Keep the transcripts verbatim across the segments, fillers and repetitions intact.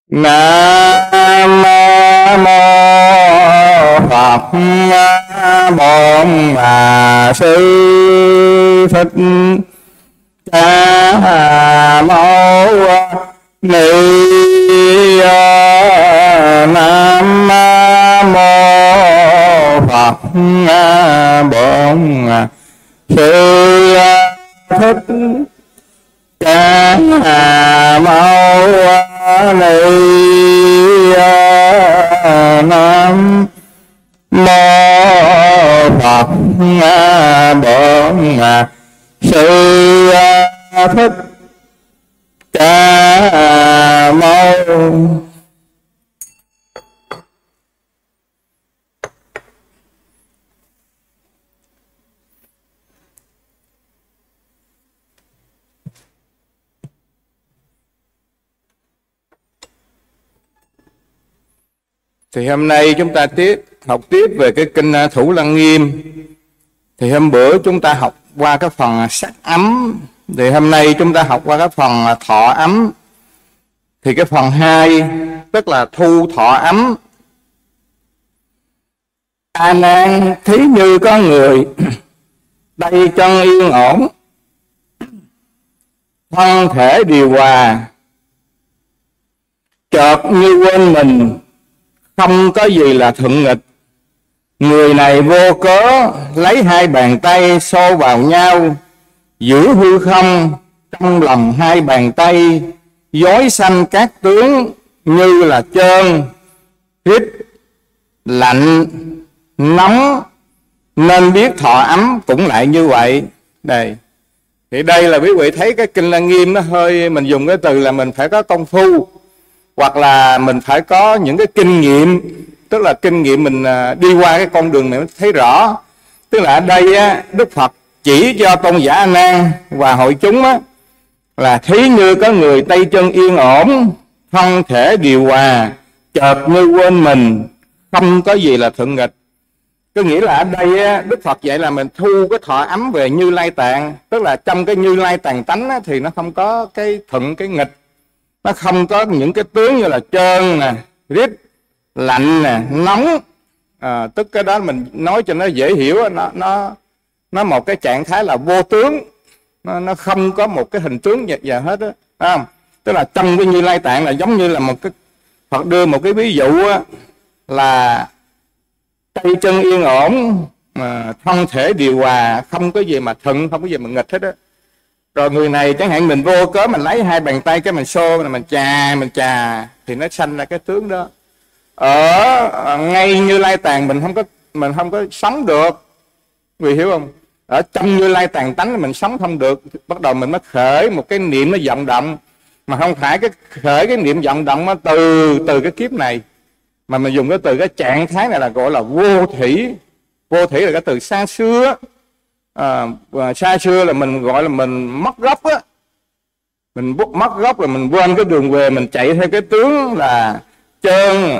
Nam mô Phật Bổn Sư Thích Ca Mâu Ni. Nam mô Phật Bổn Sư Thích Ca Mâu Ni. Nam mô Phật Bổn Sư Thích Ca Mâu. Thì hôm nay chúng ta tiếp học tiếp về cái kinh Thủ Lăng Nghiêm. Thì hôm bữa chúng ta học qua cái phần sắc ấm, thì hôm nay chúng ta học qua cái phần thọ ấm. Thì cái phần hai tức là thu thọ ấm. A Nan, thí như có người tay chân yên ổn, thân thể điều hòa, chợt như quên mình, không có gì là thuận nghịch. Người này vô cớ lấy hai bàn tay xô vào nhau, giữ hư không trong lòng hai bàn tay, dối sanh các tướng như là trơn, rít, lạnh, nóng, nên biết thọ ấm cũng lại như vậy. Đây, thì đây là quý vị thấy cái kinh Lăng Nghiêm nó hơi, mình dùng cái từ là mình phải có công phu, hoặc là mình phải có những cái kinh nghiệm, tức là kinh nghiệm mình đi qua cái con đường này mới thấy rõ. Tức là ở đây á, Đức Phật chỉ cho tôn giả A Nan và hội chúng á, là thí như có người tay chân yên ổn, thân thể điều hòa, chợt như quên mình, không có gì là thuận nghịch. Có nghĩa là ở đây á, Đức Phật dạy là mình thu cái thọ ấm về Như Lai Tạng. Tức là trong cái Như Lai Tạng tánh á, thì nó không có cái thuận cái nghịch, nó không có những cái tướng như là trơn nè, rít, lạnh nè, nóng. À, tức cái đó mình nói cho nó dễ hiểu, nó nó nó một cái trạng thái là vô tướng, nó, nó không có một cái hình tướng gì hết á, không? Tức là trong cái Như Lai Tạng là giống như là một cái, Phật đưa một cái ví dụ á, là tay chân yên ổn, mà thân thể điều hòa, không có gì mà thuận, không có gì mà nghịch hết á. Rồi người này chẳng hạn mình vô cớ mình lấy hai bàn tay cái mình xô, mình chà mình chà thì nó sanh ra cái tướng đó. Ở ngay Như Lai Tạng mình không có mình không có sống được, vì hiểu không? Ở trong Như Lai Tạng tánh mình sống không được, bắt đầu mình mới khởi một cái niệm nó vọng động, mà không phải cái khởi cái niệm vọng động nó từ từ cái kiếp này, mà mình dùng cái từ cái trạng thái này là gọi là vô thủy. Vô thủy là cái từ xa xưa. À, xa xưa là mình gọi là mình mất gốc á, mình mất gốc là mình quên cái đường về, mình chạy theo cái tướng là trơn,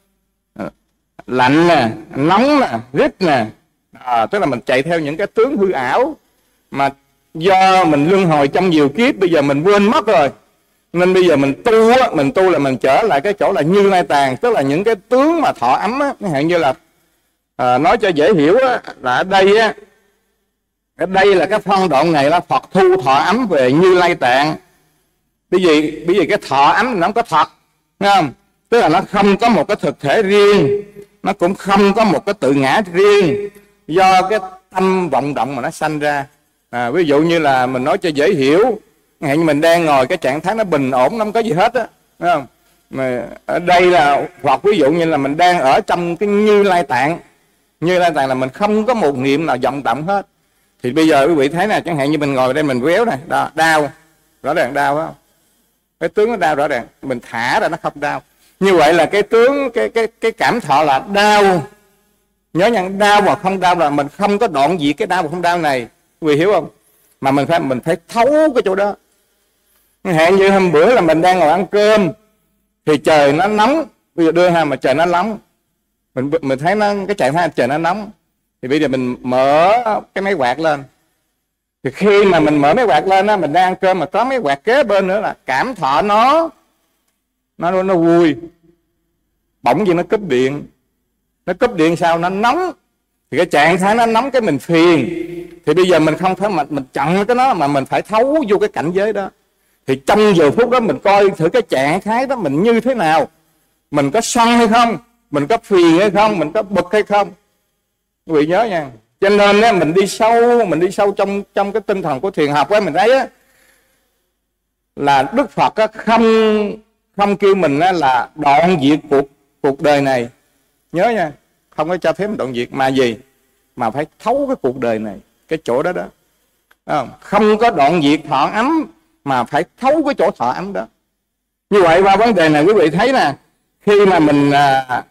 lạnh nè, nóng nè, rít nè. À, tức là mình chạy theo những cái tướng hư ảo mà do mình luân hồi trong nhiều kiếp, bây giờ mình quên mất rồi, nên bây giờ mình tu á, mình tu là mình trở lại cái chỗ là Như Lai Tạng, tức là những cái tướng mà thọ ấm á. Ví dụ như là à, nói cho dễ hiểu á, là ở đây á, ở đây là cái phân đoạn này là Phật thu thọ ấm về Như Lai Tạng. Bởi vì, bởi vì cái thọ ấm nó không có thật, nghe không? Tức là nó không có một cái thực thể riêng, nó cũng không có một cái tự ngã riêng, do cái tâm vọng động mà nó sanh ra. À, ví dụ như là mình nói cho dễ hiểu, như mình đang ngồi cái trạng thái nó bình ổn, nó không có gì hết á, nghe không? Mà ở đây là hoặc ví dụ như là mình đang ở trong cái Như Lai Tạng. Như Lai Tạng là mình không có một niệm nào vọng động hết. Thì bây giờ quý vị thấy nè, chẳng hạn như mình ngồi đây mình véo này, đau, đau, rõ ràng đau phải không? Cái tướng nó đau rõ ràng, mình thả ra nó không đau. Như vậy là cái tướng, cái cái cái cảm thọ là đau. Nhớ nhận đau và không đau là mình không có đoạn gì cái đau và không đau này, quý vị hiểu không? Mà mình phải mình phải thấu cái chỗ đó. Hẹn như hôm bữa là mình đang ngồi ăn cơm thì trời nó nóng, bây giờ đưa ha mà trời nó nóng, mình mình thấy nó cái trạng thái trời nó nóng, thì bây giờ mình mở cái máy quạt lên. Thì khi mà mình mở máy quạt lên á, mình đang ăn cơm mà có máy quạt kế bên nữa là cảm thọ nó nó nó vui. Bỗng nhiên nó cúp điện. Nó cúp điện sao? Nó nóng. Thì cái trạng thái nó nóng cái mình phiền. Thì bây giờ mình không phải mà mình chặn cái nó, mà mình phải thấu vô cái cảnh giới đó. Thì trong giờ phút đó mình coi thử cái trạng thái đó mình như thế nào. Mình có sân hay không, mình có phiền hay không, mình có bực hay không. Quý vị nhớ nha. Cho nên á, mình đi sâu, mình đi sâu trong trong cái tinh thần của thiền học á, mình thấy á, là Đức Phật á, không không kêu mình á, là đoạn diệt cuộc cuộc đời này. Nhớ nha, không có cho phép mình đoạn diệt, mà gì? Mà phải thấu cái cuộc đời này, cái chỗ đó đó. Không, không có đoạn diệt thọ ấm, mà phải thấu cái chỗ thọ ấm đó. Như vậy qua vấn đề này quý vị thấy nè, khi mà mình à,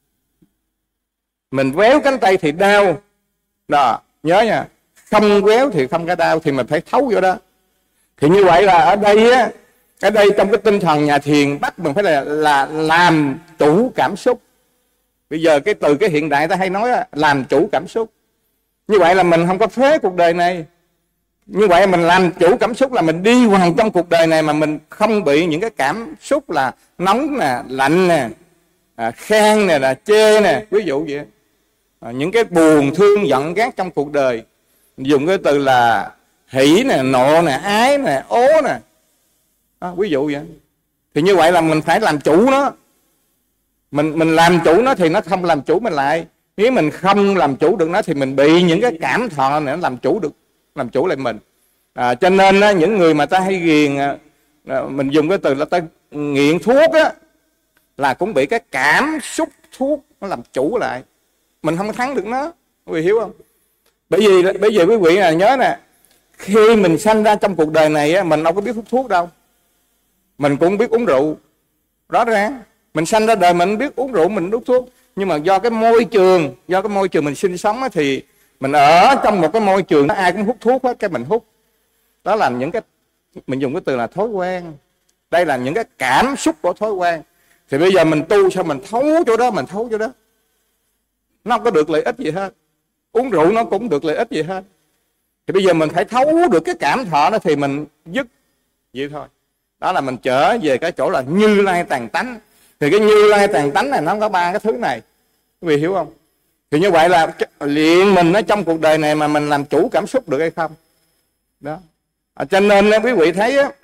mình véo cánh tay thì đau đó, nhớ nha, không véo thì không có đau, thì mình phải thấu vô đó. Thì như vậy là ở đây á, ở đây trong cái tinh thần nhà thiền bắt mình phải là là làm chủ cảm xúc. Bây giờ cái từ cái hiện đại ta hay nói là làm chủ cảm xúc. Như vậy là mình không có phế cuộc đời này. Như vậy mình làm chủ cảm xúc là mình đi hoàn trong cuộc đời này mà mình không bị những cái cảm xúc là nóng nè, lạnh nè, à, khen nè, là chê nè, ví dụ vậy. À, những cái buồn thương giận ghét trong cuộc đời, dùng cái từ là hỷ nè, nộ nè, ái nè, ố nè, à, ví dụ vậy. Thì như vậy là mình phải làm chủ nó. Mình mình làm chủ nó thì nó không làm chủ mình lại. Nếu mình không làm chủ được nó thì mình bị những cái cảm thọ này nó làm chủ được, làm chủ lại mình. À, cho nên á, những người mà ta hay ghiền, à, mình dùng cái từ là ta nghiện thuốc á, là cũng bị cái cảm xúc thuốc nó làm chủ lại. Mình không thắng được nó, quý vị hiểu không? Bởi vì bây giờ quý vị là nhớ nè, khi mình sanh ra trong cuộc đời này á, mình đâu có biết hút thuốc đâu, mình cũng biết uống rượu. Rõ ràng mình sanh ra đời mình biết uống rượu, mình hút thuốc. Nhưng mà do cái môi trường, do cái môi trường mình sinh sống á, thì mình ở trong một cái môi trường ai cũng hút thuốc hết, cái mình hút. Đó là những cái, mình dùng cái từ là thói quen. Đây là những cái cảm xúc của thói quen. Thì bây giờ mình tu sao mình thấu chỗ đó, mình thấu chỗ đó, nó không có được lợi ích gì hết. Uống rượu nó cũng được lợi ích gì hết. Thì bây giờ mình phải thấu được cái cảm thọ đó thì mình dứt vậy thôi. Đó là mình trở về cái chỗ là Như Lai tàn tánh. Thì cái Như Lai tàn tánh này nó có ba cái thứ này, quý vị hiểu không? Thì như vậy là luyện mình ở trong cuộc đời này mà mình làm chủ cảm xúc được hay không? Đó. À, cho nên quý vị thấy á,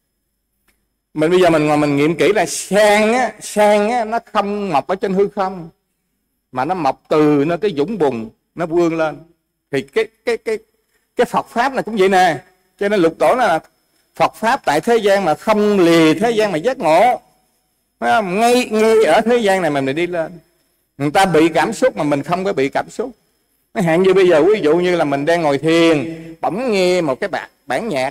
mình bây giờ mình ngồi mình nghiệm kỹ là sen á, sen á, nó không mọc ở trên hư không, mà nó mọc từ nó cái dũng bùn nó vươn lên. Thì cái cái cái cái Phật pháp này cũng vậy nè. Cho nên Lục Tổ là Phật pháp tại thế gian mà không lìa thế gian mà giác ngộ. Ngay ngay ở thế gian này mà mình đi lên. Người ta bị cảm xúc mà mình không có bị cảm xúc. Nó hạn như bây giờ ví dụ như là mình đang ngồi thiền, bỗng nghe một cái bản, bản nhạc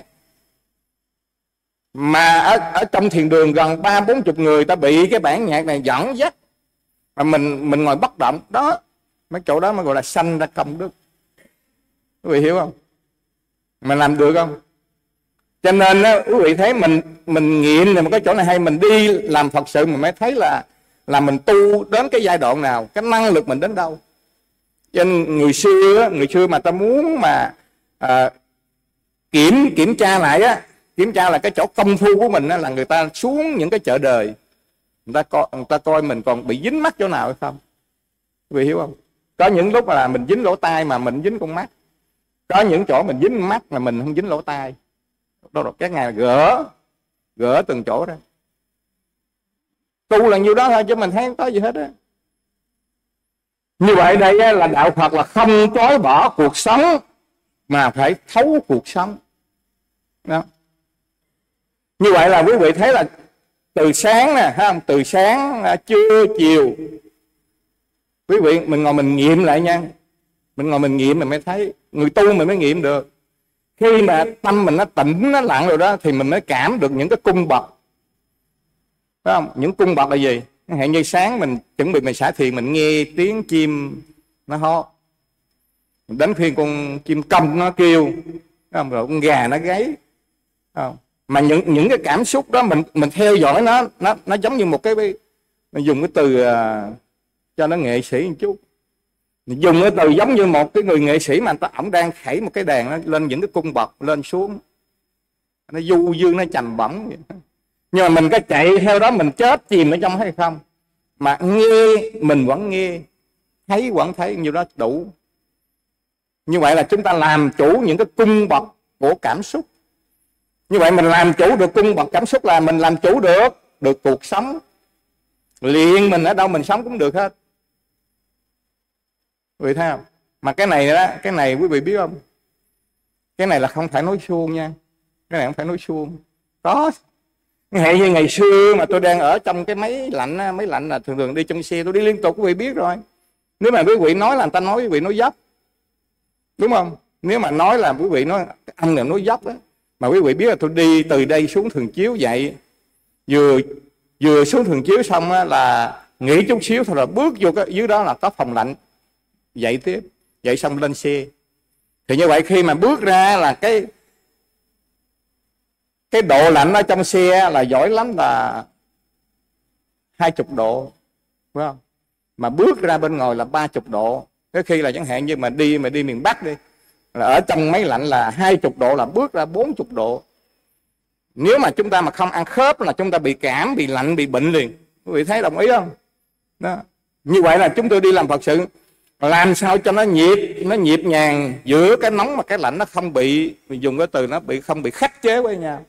mà ở, ở trong thiền đường gần ba bốn chục người ta bị cái bản nhạc này dẫn dắt, mà mình mình ngồi bất động đó, mấy chỗ đó mới gọi là sanh ra công đức. Quý vị hiểu không? Mình làm được không? Cho nên đó, quý vị thấy mình mình nghiệm này một cái chỗ này hay, mình đi làm Phật sự mình mới thấy là là mình tu đến cái giai đoạn nào, cái năng lực mình đến đâu. Cho nên người xưa người xưa mà ta muốn mà à, kiểm kiểm tra lại á, kiểm tra là cái chỗ công phu của mình á, là người ta xuống những cái chợ đời, người ta coi người ta coi mình còn bị dính mắt chỗ nào hay không. Quý vị hiểu không? Có những lúc là mình dính lỗ tai mà mình dính con mắt, có những chỗ mình dính mắt mà mình không dính lỗ tai. Đó là các ngài gỡ gỡ từng chỗ ra. Tu là nhiêu đó thôi chứ mình thấy không có gì hết á. Như vậy đây là đạo Phật là không chối bỏ cuộc sống mà phải thấu cuộc sống. Đó. Như vậy là quý vị thấy là từ sáng nè, thấy không? Từ sáng, trưa, chiều, quý vị mình ngồi mình nghiệm lại nha. Mình ngồi mình nghiệm mình mới thấy, người tu mình mới nghiệm được. Khi mà tâm mình nó tĩnh, nó lặng rồi đó thì mình mới cảm được những cái cung bậc. Phải không? Những cung bậc là gì? Hẹn như sáng mình chuẩn bị mình xả thiền, mình nghe tiếng chim nó hót, đến phiên con chim công nó kêu, phải không? Rồi con gà nó gáy, không? Mà những những cái cảm xúc đó mình mình theo dõi nó, nó nó giống như một cái, mình dùng cái từ uh, cho nó nghệ sĩ một chút, mình dùng cái từ giống như một cái người nghệ sĩ mà ta ổng đang khẩy một cái đàn nó lên những cái cung bậc lên xuống, nó du dương nó trầm bổng vậy. Nhưng mà mình có chạy theo đó mình chết chìm ở trong hay không? Mà nghe mình vẫn nghe, thấy vẫn thấy, như đó đủ. Như vậy là chúng ta làm chủ những cái cung bậc của cảm xúc. Như vậy mình làm chủ được cung bậc cảm xúc là mình làm chủ được được cuộc sống. Liền mình ở đâu mình sống cũng được hết. Quý vị thấy không? Mà cái này đó, cái này quý vị biết không? Cái này là không phải nói suông nha. Cái này không phải nói suông. Có. Hệ như ngày xưa mà tôi đang ở trong cái máy lạnh, máy lạnh là thường thường đi trong xe tôi đi liên tục, quý vị biết rồi. Nếu mà quý vị nói là người ta nói quý vị nói dấp, đúng không? Nếu mà nói là quý vị nói cái ông này nói dấp đó, mà quý vị biết là tôi đi từ đây xuống Thường Chiếu dậy, vừa vừa xuống Thường Chiếu xong là nghỉ chút xíu thôi, rồi bước vô cái dưới đó là có phòng lạnh, dậy tiếp, dậy xong lên xe. Thì như vậy khi mà bước ra là cái cái độ lạnh ở trong xe là giỏi lắm là hai chục độ, phải không? Mà bước ra bên ngoài là ba chục độ. Cái khi là chẳng hạn như mà đi mà đi miền Bắc đi, là ở trong máy lạnh là hai chục độ, là bước ra bốn chục độ. Nếu mà chúng ta mà không ăn khớp là chúng ta bị cảm, bị lạnh, bị bệnh liền. Quý vị thấy đồng ý không? Đó. Như vậy là chúng tôi đi làm Phật sự, làm sao cho nó nhịp, nó nhịp nhàng giữa cái nóng mà cái lạnh, nó không bị, mình dùng cái từ nó bị không bị khắc chế với nhau.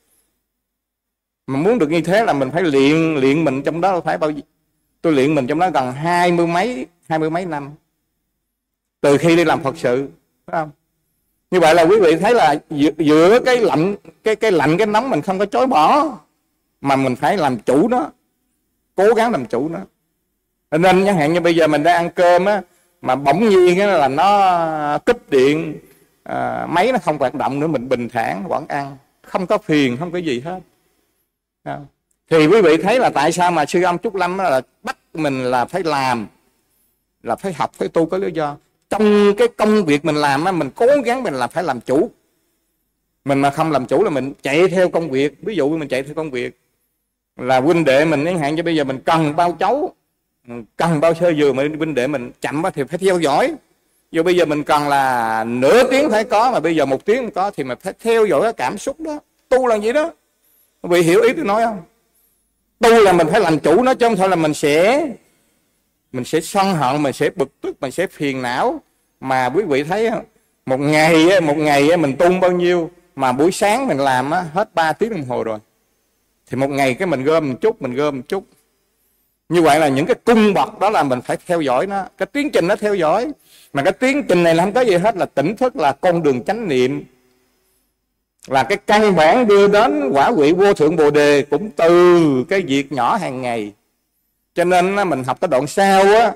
Mà muốn được như thế là mình phải luyện luyện mình trong đó, phải bao nhiêu? Tôi luyện mình trong đó gần hai mươi mấy hai mươi mấy năm từ khi đi làm Phật sự, phải không? Như vậy là quý vị thấy là giữa cái lạnh cái cái lạnh cái nóng mình không có chối bỏ, mà mình phải làm chủ nó, cố gắng làm chủ nó. Nên chẳng hạn như bây giờ mình đang ăn cơm á, mà bỗng nhiên cái là nó cúp điện, à, máy nó không hoạt động nữa, mình bình thản vẫn ăn, không có phiền, không có gì hết. Thì quý vị thấy là tại sao mà sư ông Trúc Lâm là bắt mình là phải làm, là phải học, phải tu, có lý do. Trong cái công việc mình làm á, mình cố gắng mình là phải làm chủ. Mình mà không làm chủ là mình chạy theo công việc. Ví dụ mình chạy theo công việc là huynh đệ mình chẳng hạn như bây giờ mình cần bao chấu, cần bao sơ dừa, mà huynh đệ mình chậm quá thì phải theo dõi. Dù bây giờ mình cần là nửa tiếng phải có, mà bây giờ một tiếng không có, thì mình phải theo dõi cái cảm xúc đó. Tu là gì đó. Quý vị hiểu ý tôi nói không? Tu là mình phải làm chủ nó, chứ không thôi là mình sẽ mình sẽ sân hận, mình sẽ bực tức, mình sẽ phiền não. Mà quý vị thấy một ngày một ngày mình tu bao nhiêu, mà buổi sáng mình làm hết ba tiếng đồng hồ rồi, thì một ngày cái mình gom một chút, mình gom một chút. Như vậy là những cái cung bậc đó là mình phải theo dõi nó, cái tiến trình nó theo dõi. Mà cái tiến trình này là không có gì hết, là tỉnh thức, là con đường chánh niệm, là cái căn bản đưa đến quả vị vô thượng Bồ Đề, cũng từ cái việc nhỏ hàng ngày. Cho nên mình học cái đoạn sau á,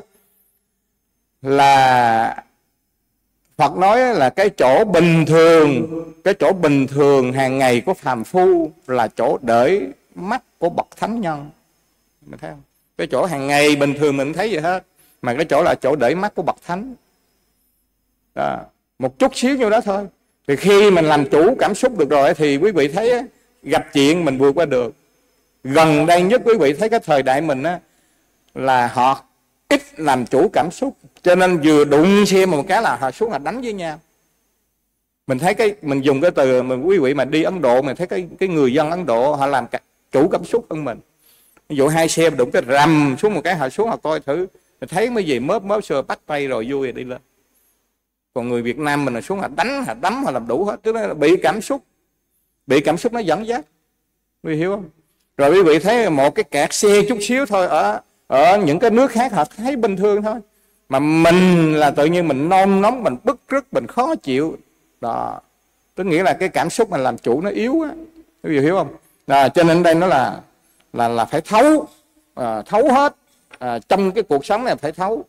là Phật nói là cái chỗ bình thường, cái chỗ bình thường hàng ngày của phàm phu là chỗ để mắt của bậc thánh nhân. Mình thấy không? Cái chỗ hàng ngày bình thường mình thấy gì hết, mà cái chỗ là chỗ để mắt của bậc thánh đó. Một chút xíu như đó thôi. Thì khi mình làm chủ cảm xúc được rồi thì quý vị thấy gặp chuyện mình vượt qua được. Gần đây nhất quý vị thấy cái thời đại mình á, là họ ít làm chủ cảm xúc, cho nên vừa đụng xe một cái là họ xuống là đánh với nhau. Mình thấy cái mình dùng cái từ mình, quý vị mà đi Ấn Độ mình thấy cái cái người dân Ấn Độ họ làm chủ cảm xúc hơn mình. Ví dụ hai xe đụng cái rầm xuống một cái, họ xuống họ coi thử, mình thấy mấy gì mớp mớp sơ bắt tay rồi vui rồi đi lên. Còn người Việt Nam mình là xuống là đánh, là đấm, là làm đủ hết. Tức là bị cảm xúc, bị cảm xúc nó dẫn dắt. Quý vị hiểu không? Rồi quý vị thấy một cái kẹt xe chút xíu thôi, ở ở những cái nước khác họ thấy bình thường thôi. Mà mình là tự nhiên mình nôn nóng, mình bức rứt, mình khó chịu. Đó. Tức nghĩa là cái cảm xúc mình làm chủ nó yếu á. Quý vị hiểu không? À, cho nên đây nó là là là phải thấu, à, thấu hết. À, trong cái cuộc sống này phải thấu.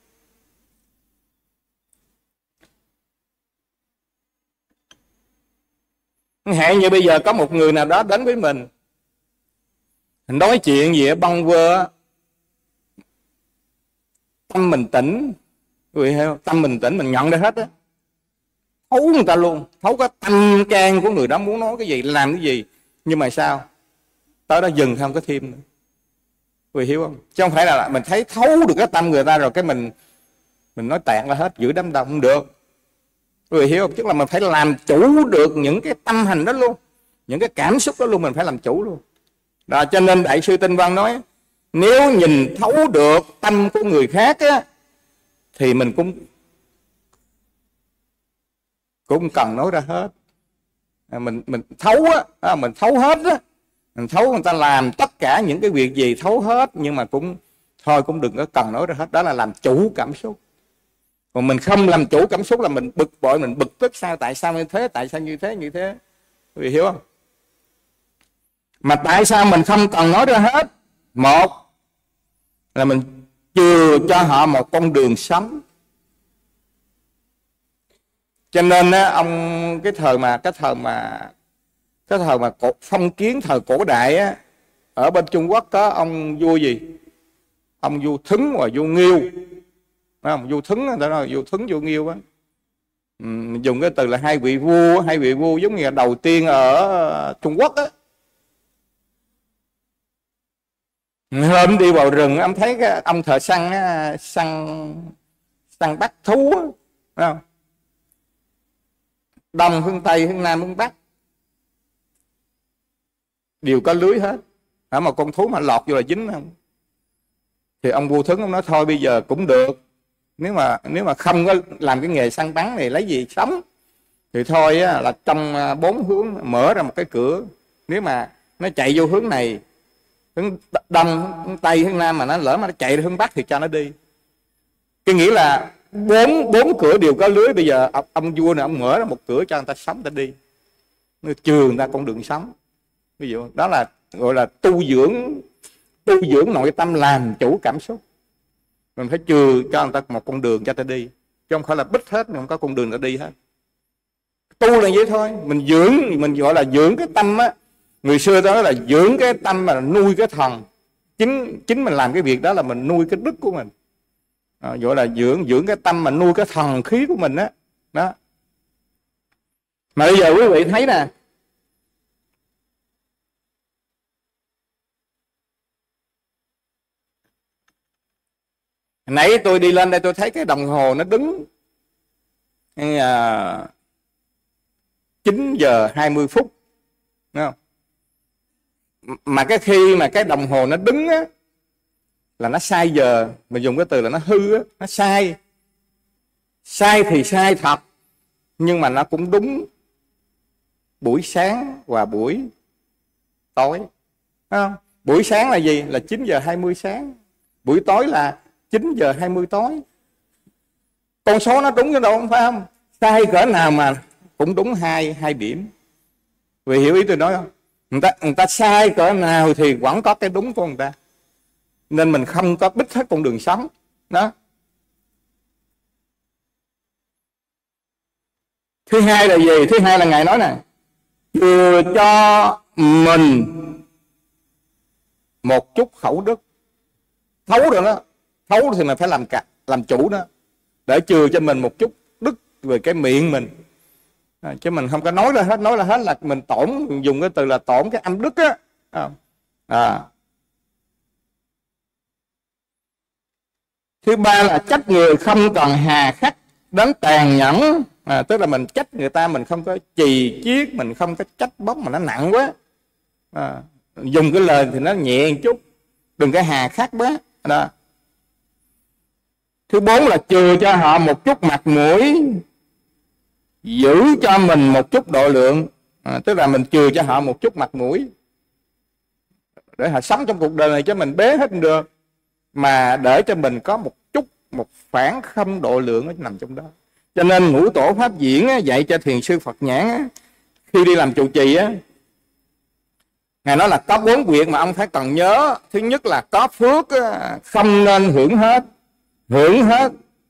Hẹn như bây giờ có một người nào đó đến với mình, nói chuyện gì bâng vơ, tâm mình tỉnh, quý vị hiểu không? Tâm mình tỉnh, mình nhận ra hết á, thấu người ta luôn, thấu cái tâm can của người đó muốn nói cái gì, làm cái gì. Nhưng mà sao? Tới đó dừng không có thêm nữa. Quý vị hiểu không? Chứ không phải là mình thấy thấu được cái tâm người ta rồi cái mình mình nói tẹt ra hết, giữ đám đông không được. Quý vị hiểu không? Tức là mình phải làm chủ được những cái tâm hành đó luôn, những cái cảm xúc đó luôn, mình phải làm chủ luôn. Đó, cho nên Đại sư Tinh Văn nói nếu nhìn thấu được tâm của người khác á, thì mình cũng cũng cần nói ra hết. Mình mình thấu á, mình thấu hết á, mình thấu người ta làm tất cả những cái việc gì thấu hết, nhưng mà cũng thôi cũng đừng có cần nói ra hết. Đó là làm chủ cảm xúc. Còn mình không làm chủ cảm xúc là mình bực bội, mình bực tức sao, tại sao như thế, tại sao như thế, như thế. Quý vị hiểu không? Mà tại sao mình không cần nói ra hết? Một là mình chừa cho họ một con đường sống. Cho nên á, ông cái thời mà cái thời mà cái thời mà cổ, phong kiến thời cổ đại á, ở bên Trung Quốc có ông vua gì? Ông vua Thứng và vua Nghiêu. Không, vua Thứng, người ta nói vua Thứng vua Nghiêu á. Ừ, dùng cái từ là hai vị vua, hai vị vua giống như là đầu tiên ở Trung Quốc á. Hôm đi vào rừng, ông thấy cái ông thợ săn á, săn săn bắt thú á, phải không? Đông hướng Tây, hướng Nam, hướng Bắc đều có lưới hết. Ở mà con thú mà lọt vô là dính không? Thì ông vua Thứng ông nói thôi bây giờ cũng được. Nếu mà nếu mà không có làm cái nghề săn bắn này lấy gì sống, thì thôi á, là trong bốn hướng mở ra một cái cửa. Nếu mà nó chạy vô hướng này, hướng Đông, hướng Tây, hướng Nam, mà nó lỡ mà nó chạy hướng Bắc thì cho nó đi. Cái nghĩa là bốn bốn cửa đều có lưới. Bây giờ ông, ông vua này ông mở ra một cửa cho người ta sống, người ta đi, nó chừa người ta con đường sống. Ví dụ đó là gọi là tu dưỡng tu dưỡng nội tâm, làm chủ cảm xúc. Mình phải chừa cho người ta một con đường cho ta đi, chứ không phải là bích hết, mình không có con đường để đi hết. Tu là vậy thôi. Mình dưỡng, mình gọi là dưỡng cái tâm á. Người xưa đó là dưỡng cái tâm mà nuôi cái thần. Chính chính mình làm cái việc đó là mình nuôi cái đức của mình. À, gọi là dưỡng dưỡng cái tâm mà nuôi cái thần khí của mình á. Đó. đó. Mà bây giờ quý vị thấy nè, nãy tôi đi lên đây tôi thấy cái đồng hồ nó đứng à, chín giờ hai mươi phút, đúng không? Mà cái khi mà cái đồng hồ nó đứng á, là nó sai giờ. Mình dùng cái từ là nó hư á, nó sai. Sai thì sai thật, nhưng mà nó cũng đúng buổi sáng và buổi tối, đúng không? Buổi sáng là gì? Là chín giờ hai mươi sáng. Buổi tối là chín giờ hai mươi tối. Con số nó đúng cái đâu, không phải không? Sai cỡ nào mà cũng đúng hai hai điểm. Vì hiểu ý tôi nói không? Người ta, người ta sai cỡ nào thì vẫn có cái đúng của người ta. Nên mình không có bích hết con đường sống. Đó. Thứ hai là gì? Thứ hai là Ngài nói nè, chừa cho mình một chút khẩu đức. Thấu rồi đó. Thấu thì mình phải làm cả, làm chủ đó. Để chừa cho mình một chút đức về cái miệng mình. À, chứ mình không có nói ra hết. Nói ra hết là mình tổn, dùng cái từ là tổn cái âm đức á. À. À. Thứ ba là trách người không còn hà khắc đến tàn nhẫn. À, tức là mình trách người ta, mình không có chì chiết, mình không có trách bóc mà nó nặng quá. À, dùng cái lời thì nó nhẹ một chút, đừng có hà khắc quá. Đó. Thứ bốn là chừa cho họ một chút mặt mũi, giữ cho mình một chút độ lượng. À, tức là mình chừa cho họ một chút mặt mũi để họ sống trong cuộc đời này, cho mình bế hết được, mà để cho mình có một chút, một phản không độ lượng nằm trong đó. Cho nên Ngũ Tổ Pháp Diễn á, dạy cho thiền sư Phật Nhãn á, khi đi làm trụ trì á, Ngài nói là có bốn việc mà ông phải cần nhớ. Thứ nhất là có phước á, không nên hưởng hết. Hưởng hết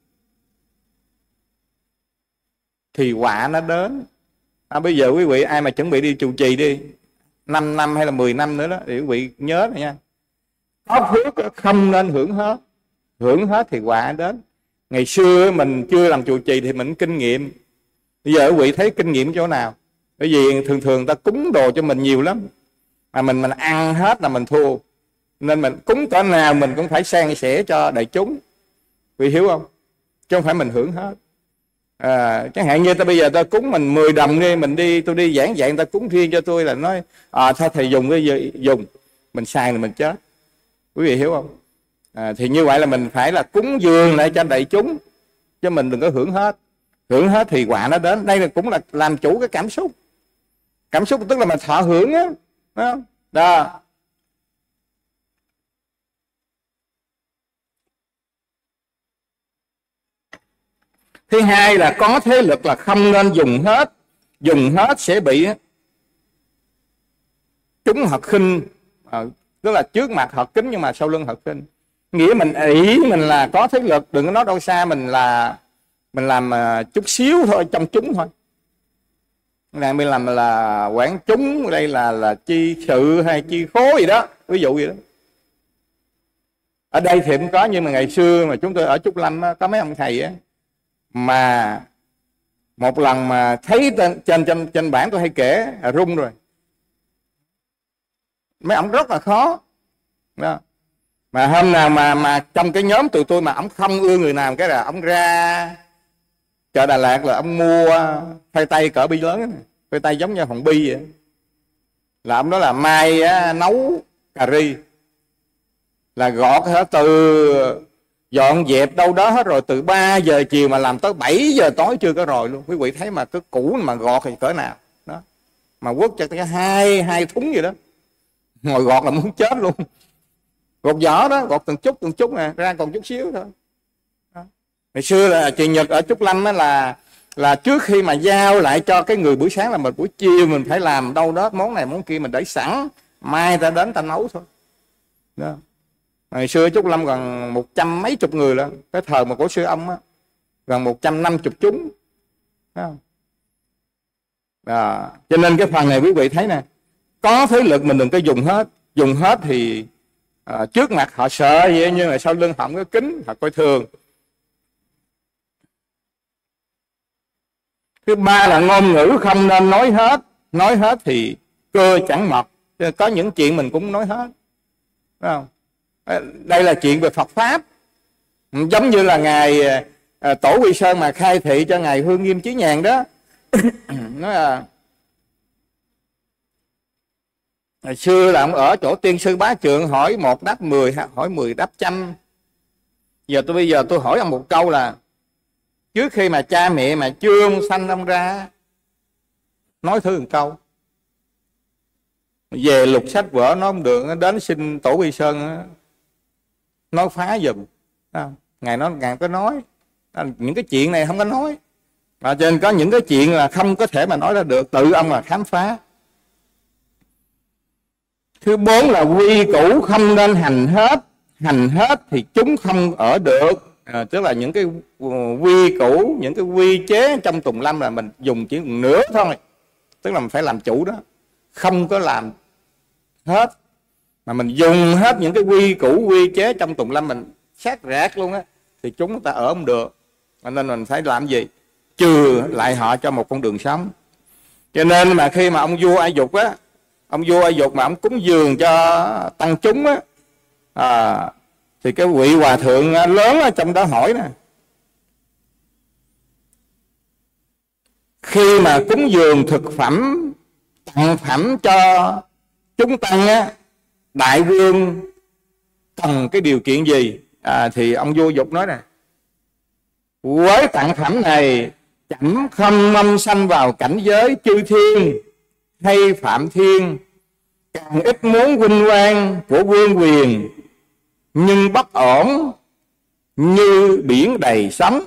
thì họa nó đến. À, bây giờ quý vị ai mà chuẩn bị đi trụ trì đi năm năm hay là mười năm nữa đó, thì quý vị nhớ này nha, có phước không nên hưởng hết. Hưởng hết thì họa đến. Ngày xưa mình chưa làm trụ trì thì mình kinh nghiệm. Bây giờ quý vị thấy kinh nghiệm chỗ nào? Bởi vì thường thường người ta cúng đồ cho mình nhiều lắm, mà mình mình ăn hết là mình thua. Nên mình cúng cỡ nào mình cũng phải san sẻ cho đại chúng. Quý vị hiểu không? Chứ không phải mình hưởng hết. À, chẳng hạn như ta bây giờ ta cúng mình mười đồng đi, mình đi tôi đi giảng dạy người ta cúng riêng cho tôi là nói à, thôi thầy dùng cái gì dùng, mình sai là mình chết. Quý vị hiểu không? À, thì như vậy là mình phải là cúng dường lại cho đại chúng, chứ mình đừng có hưởng hết. Hưởng hết thì quả nó đến. Đây là cũng là làm chủ cái cảm xúc. Cảm xúc tức là mình thọ hưởng á, đó. Đó. Thứ hai là có thế lực là không nên dùng hết. Dùng hết sẽ bị chúng họ khinh, à, tức là trước mặt họ kính nhưng mà sau lưng họ khinh. Nghĩa mình ý mình là có thế lực, đừng có nói đâu xa, mình là mình làm uh, chút xíu thôi trong chúng thôi. Này mình làm là quản chúng, đây là là chi sự hay chi khối gì đó, ví dụ vậy đó. Ở đây thì cũng có, nhưng mà ngày xưa mà chúng tôi ở Trúc Lâm á, có mấy ông thầy á, mà một lần mà thấy trên trên trên, trên bảng tôi hay kể là rung rồi. Mấy ông rất là khó đó. Mà hôm nào mà mà trong cái nhóm tụi tôi mà ông không ưa người nào cái là ông ra chợ Đà Lạt là ông mua khoai tây cỡ bi lớn, khoai tây giống như hòn bi vậy, là ông đó là mai á, nấu cà ri, là gọt hết từ dọn dẹp đâu đó hết rồi, từ ba giờ chiều mà làm tới bảy giờ tối chưa có rồi luôn. Quý vị thấy mà cái củ mà gọt thì cỡ nào đó, mà quất cho cái hai hai thúng gì đó, ngồi gọt là muốn chết luôn. Gọt vỏ đó, gọt từng chút từng chút nè, ra còn chút xíu thôi đó. Ngày xưa là chị Nhật ở Trúc Lâm á, là là trước khi mà giao lại cho cái người buổi sáng là mình buổi chiều mình phải làm đâu đó món này món kia, mình để sẵn, mai ta đến ta nấu thôi đó. Ngày xưa Trúc Lâm gần một trăm mấy chục người lận, cái thời mà của sư ông á, gần một trăm năm mươi chúng đó. Đó. Cho nên cái phần này quý vị thấy nè, có thế lực mình đừng có dùng hết. Dùng hết thì à, trước mặt họ sợ vậy, nhưng mà sau lưng họ không có kính, họ coi thường. Thứ ba là ngôn ngữ không nên nói hết. Nói hết thì cơ chẳng mật. Có những chuyện mình cũng nói hết, phải không? Đây là chuyện về Phật Pháp. Giống như là Ngài à, Tổ Quy Sơn mà khai thị cho Ngài Hương Nghiêm Chí Nhàn đó. Nói là ngày xưa là ông ở chỗ tiên sư Bá Trượng, hỏi một đáp mười, hỏi mười đáp trăm. Giờ tôi bây giờ tôi hỏi ông một câu là trước khi mà cha mẹ mà chưa sanh ông ra, nói thử một câu. Về lục sách vở nó không được, nó đến xin Tổ Quy Sơn nói phá giùm. Ngài nói Ngài có nói những cái chuyện này không có nói, và cho nên có những cái chuyện là không có thể mà nói ra được, tự ông là khám phá. Thứ bốn là quy củ không nên hành hết. Hành hết thì chúng không ở được. À, tức là những cái quy củ, những cái quy chế trong tùng lâm là mình dùng chỉ nửa thôi. Tức là mình phải làm chủ đó, không có làm hết. Mà mình dùng hết những cái quy củ, quy chế trong tùng lâm mình sát rạc luôn á, thì chúng ta ở không được. Cho nên mình phải làm gì? Trừ lại họ cho một con đường sống. Cho nên mà khi mà ông vua Ai Dục á, ông vua Ai Dục mà ông cúng dường cho tăng chúng á, à, thì cái vị hòa thượng lớn ở trong đó hỏi nè, khi mà cúng dường thực phẩm, tặng phẩm cho chúng tăng á, đại vương cần cái điều kiện gì? À, thì ông vua Dục nói nè, với tặng phẩm này chẳng không mong sanh vào cảnh giới chư thiên hay phạm thiên, càng ít muốn vinh quang của vương quyền, nhưng bất ổn như biển đầy sóng.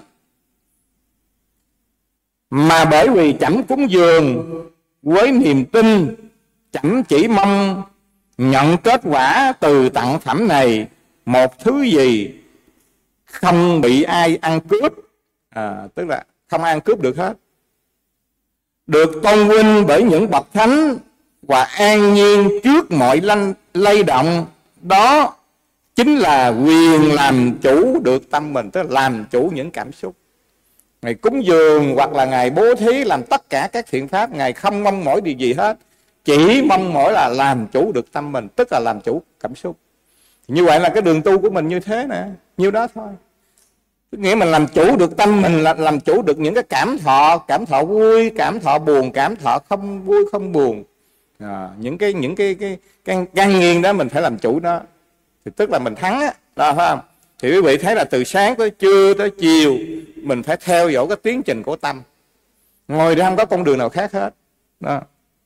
Mà bởi vì chẩm cúng dường với niềm tin, chẩm chỉ mong nhận kết quả từ tặng phẩm này một thứ gì không bị ai ăn cướp. À, tức là không ai ăn cướp được hết, được tôn vinh bởi những bậc thánh và an nhiên trước mọi lanh, lay động. Đó chính là quyền làm chủ được tâm mình, tức là làm chủ những cảm xúc. Ngài cúng dường hoặc là Ngài bố thí làm tất cả các thiện pháp, Ngài không mong mỏi điều gì hết, chỉ mong mỏi là làm chủ được tâm mình, tức là làm chủ cảm xúc. Như vậy là cái đường tu của mình như thế nè, nhiêu đó thôi. Nghĩa mình làm chủ được tâm mình, là làm chủ được những cái cảm thọ, cảm thọ vui, cảm thọ buồn, cảm thọ không vui không buồn, À, những cái những cái cái cái căn nghiêng đó mình phải làm chủ nó, thì tức là mình thắng á, đó phải không? Thì quý vị thấy là từ sáng tới trưa tới chiều mình phải theo dõi cái tiến trình của tâm, ngồi ra không có con đường nào khác hết đó.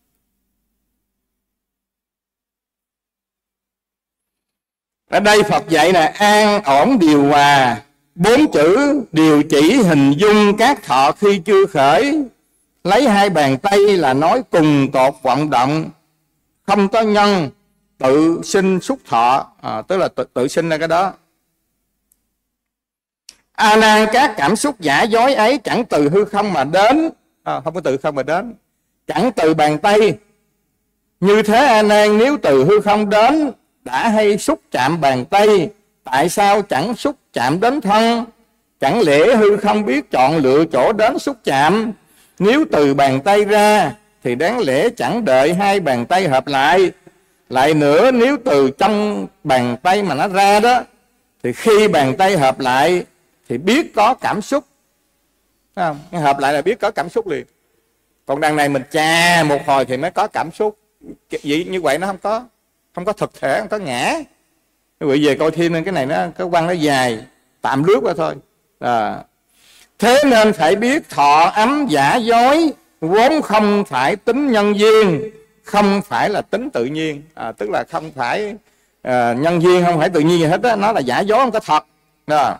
Ở đây Phật dạy là an ổn điều hòa, bốn chữ điều chỉ hình dung các thọ khi chưa khởi. Lấy hai bàn tay là nói cùng tột vận động, không có nhân tự sinh xúc thọ, à, tức là tự, tự sinh ra cái đó. A Nan, các cảm xúc giả dối ấy chẳng từ hư không mà đến, à, không có từ không mà đến, chẳng từ bàn tay. Như thế A Nan, nếu từ hư không đến, đã hay xúc chạm bàn tay, tại sao chẳng xúc chạm đến thân? Chẳng lẽ hư không biết chọn lựa chỗ đến xúc chạm? Nếu từ bàn tay ra thì đáng lẽ chẳng đợi hai bàn tay hợp lại. Lại nữa, nếu từ trong bàn tay mà nó ra đó, thì khi bàn tay hợp lại thì biết có cảm xúc, thấy không? Hợp lại là biết có cảm xúc liền. Còn đằng này mình chà một hồi thì mới có cảm xúc. Vậy như vậy nó không có, không có thực thể, không có ngã. Quý vị về coi thêm nên cái này nó cái quăng nó dài, tạm lướt qua thôi. À. Thế nên phải biết thọ ấm giả dối vốn không phải tính nhân duyên, không phải là tính tự nhiên, à, tức là không phải à, nhân duyên, không phải tự nhiên gì hết đó, nó là giả dối, không có thật đó.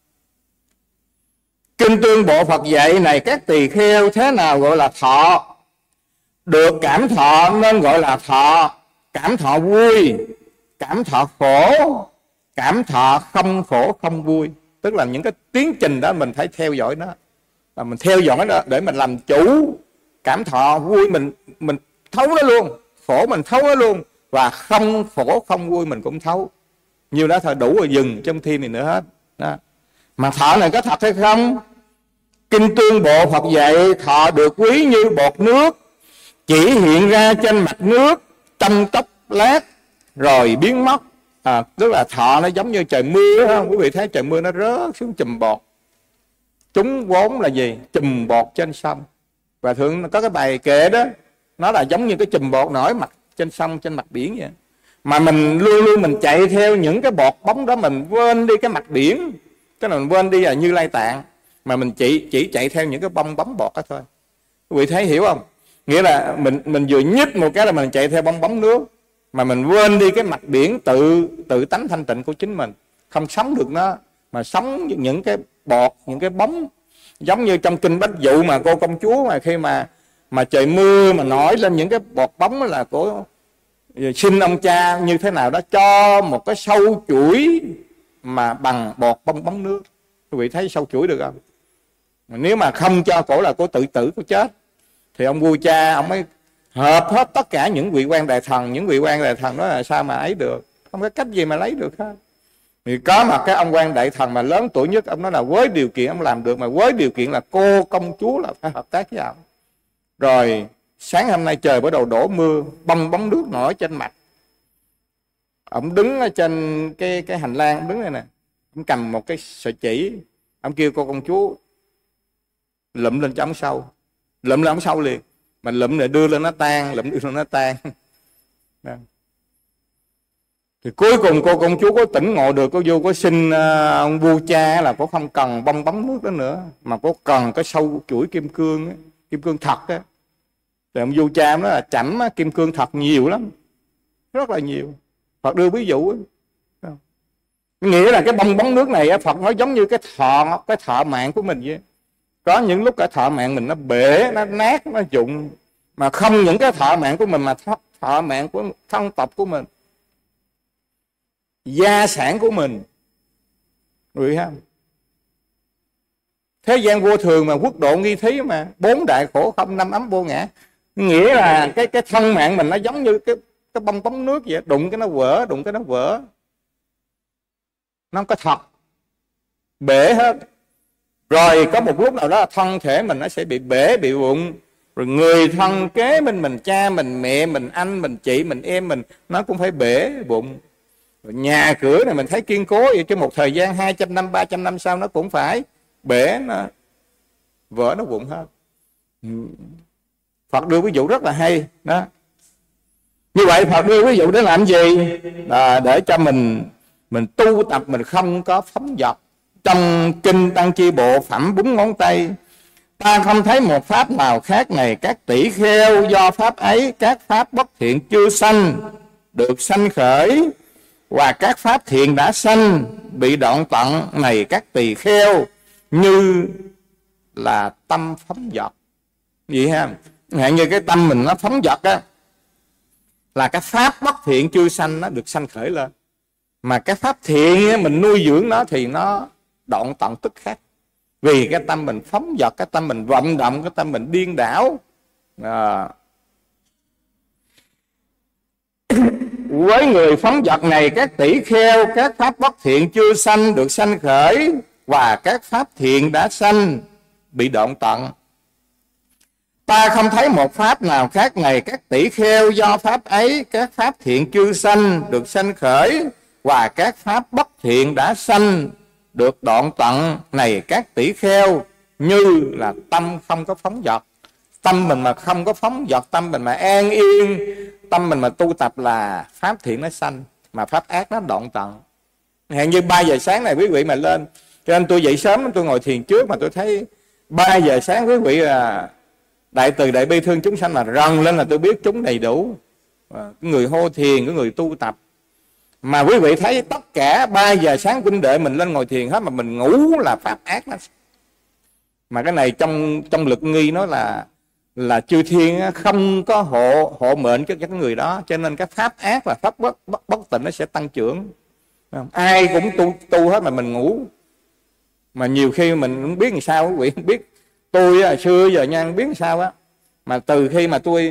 Kinh Tương Bộ Phật dạy này các tỳ kheo, thế nào gọi là thọ? Được cảm thọ nên gọi là thọ. Cảm thọ vui, cảm thọ khổ, cảm thọ không khổ không vui. Tức là những cái tiến trình đó mình phải theo dõi nó, và mình theo dõi nó để mình làm chủ. Cảm thọ vui mình mình thấu nó luôn, khổ mình thấu nó luôn, và không khổ không vui mình cũng thấu. Nhiều đó thôi đủ rồi, dừng trong thiên này nữa hết đó. Mà thọ này có thật hay không? Kinh Tương Bộ Phật dạy thọ được quý như bọt nước, chỉ hiện ra trên mặt nước trong chốc lát rồi biến mất. À, tức là thọ nó giống như trời mưa, không? Quý vị thấy trời mưa nó rớt xuống chùm bọt. Chúng vốn là gì? Chùm bọt trên sông. Và thường có cái bài kệ đó, nó là giống như cái chùm bọt nổi mặt trên sông, trên mặt biển vậy. Mà mình luôn luôn mình chạy theo những cái bọt bóng đó, mình quên đi cái mặt biển, tức là mình quên đi là Như Lai Tạng, mà mình chỉ chỉ chạy theo những cái bong bóng bọt đó thôi. Quý vị thấy hiểu không? Nghĩa là mình mình vừa nhích một cái là mình chạy theo bong bóng nước, mà mình quên đi cái mặt biển tự tự tánh thanh tịnh của chính mình, không sống được nó, mà sống những cái bọt, những cái bóng. Giống như trong kinh Bách Dụ mà cô công chúa mà khi mà mà trời mưa mà nổi lên những cái bọt bóng là cô xin ông cha như thế nào đó cho một cái sâu chuỗi mà bằng bọt bong bóng nước. Quý vị thấy sâu chuỗi được không? Nếu mà không cho cổ là cổ tự tử, cổ chết, thì ông vua cha ông mới hợp hết tất cả những vị quan đại thần. Những vị quan đại thần đó là sao mà ấy được, không có cách gì mà lấy được hết. Thì có mà cái ông quan đại thần mà lớn tuổi nhất, ông nói là với điều kiện ông làm được, mà với điều kiện là cô công chúa là phải hợp tác với ông. Rồi sáng hôm nay trời bắt đầu đổ mưa, bong bóng nước nổi trên mặt. Ông đứng ở trên cái cái hành lang, ông đứng đây nè, ông cầm một cái sợi chỉ, ông kêu cô công chúa lụm lên cho ống sâu, lụm lên ống sâu liền. Mình lụm lại đưa lên nó tan, lụm đưa lên nó tan. Thì cuối cùng cô công chúa có tỉnh ngộ được, cô vô có xin uh, ông vua cha là cô không cần bong bóng nước đó nữa, mà cô cần cái sâu chuỗi kim cương ấy, kim cương thật á. Thì ông vua cha nói là chẩm kim cương thật nhiều lắm, rất là nhiều. Phật đưa ví dụ ấy. Nghĩa là cái bong bóng nước này Phật nói giống như cái thọ, cái thọ mạng của mình vậy. Có những lúc cái thọ mạng mình nó bể, nó nát, nó dụng, mà không những cái thọ mạng của mình mà thọ mạng của thân tộc của mình, gia sản của mình. Rồi ha. Thế gian vô thường mà quốc độ nghi thí mà, bốn đại khổ không, năm ấm vô ngã. Nghĩa là cái cái thân mạng mình nó giống như cái cái bong bóng nước vậy, đụng cái nó vỡ, đụng cái nó vỡ. Nó không có thật, bể hết. Rồi có một lúc nào đó thân thể mình nó sẽ bị bể, bị vụn. Rồi người thân kế bên mình, cha mình, mẹ mình, anh mình, chị mình, em mình, nó cũng phải bể, vụn. Rồi nhà cửa này mình thấy kiên cố vậy, cho một thời gian hai trăm năm, ba trăm năm sau nó cũng phải bể, nó vỡ, nó vụn hết. Phật đưa ví dụ rất là hay đó. Như vậy Phật đưa ví dụ để làm gì? À, để cho mình mình tu tập mình không có phóng dật. Trong kinh Tăng Chi Bộ phẩm bốn ngón tay: ta không thấy một pháp nào khác này các tỷ kheo, do pháp ấy các pháp bất thiện chưa sanh được sanh khởi, và các pháp thiện đã sanh bị đoạn tận này các tỳ kheo, như là tâm phóng dật. Vậy ha, hạn như cái tâm mình nó phóng dật á, là cái pháp bất thiện chưa sanh nó được sanh khởi lên, mà cái pháp thiện á, mình nuôi dưỡng nó thì nó đoạn tận tức khắc. Vì cái tâm mình phóng dật, cái tâm mình vọng động, cái tâm mình điên đảo. À. Với người phóng dật này các tỷ kheo, các pháp bất thiện chưa sanh được sanh khởi, và các pháp thiện đã sanh bị đoạn tận. Ta không thấy một pháp nào khác này các tỷ kheo, do pháp ấy các pháp thiện chưa sanh được sanh khởi, và các pháp bất thiện đã sanh được đoạn tận này các tỷ kheo, như là tâm không có phóng dật. Tâm mình mà không có phóng dật, tâm mình mà an yên, tâm mình mà tu tập là pháp thiện nó sanh, mà pháp ác nó đoạn tận. Hẹn như ba giờ sáng này quý vị mà lên, cho nên tôi dậy sớm, tôi ngồi thiền trước mà tôi thấy ba giờ sáng quý vị là đại từ đại bi thương chúng sanh mà rần lên là tôi biết chúng đầy đủ. Người hô thiền, cái người tu tập. Mà quý vị thấy tất cả ba giờ sáng huynh đệ mình lên ngồi thiền hết, mà mình ngủ là pháp ác nó. Mà cái này trong trong lực nghi nó là là chư thiên không có hộ hộ mệnh cho các người đó, cho nên cái pháp ác và pháp bất bất, bất tịnh nó sẽ tăng trưởng. Ai cũng tu tu hết mà mình ngủ. Mà nhiều khi mình không biết làm sao, quý vị không biết. Tôi à, xưa giờ nha, không biết làm sao á, mà từ khi mà tôi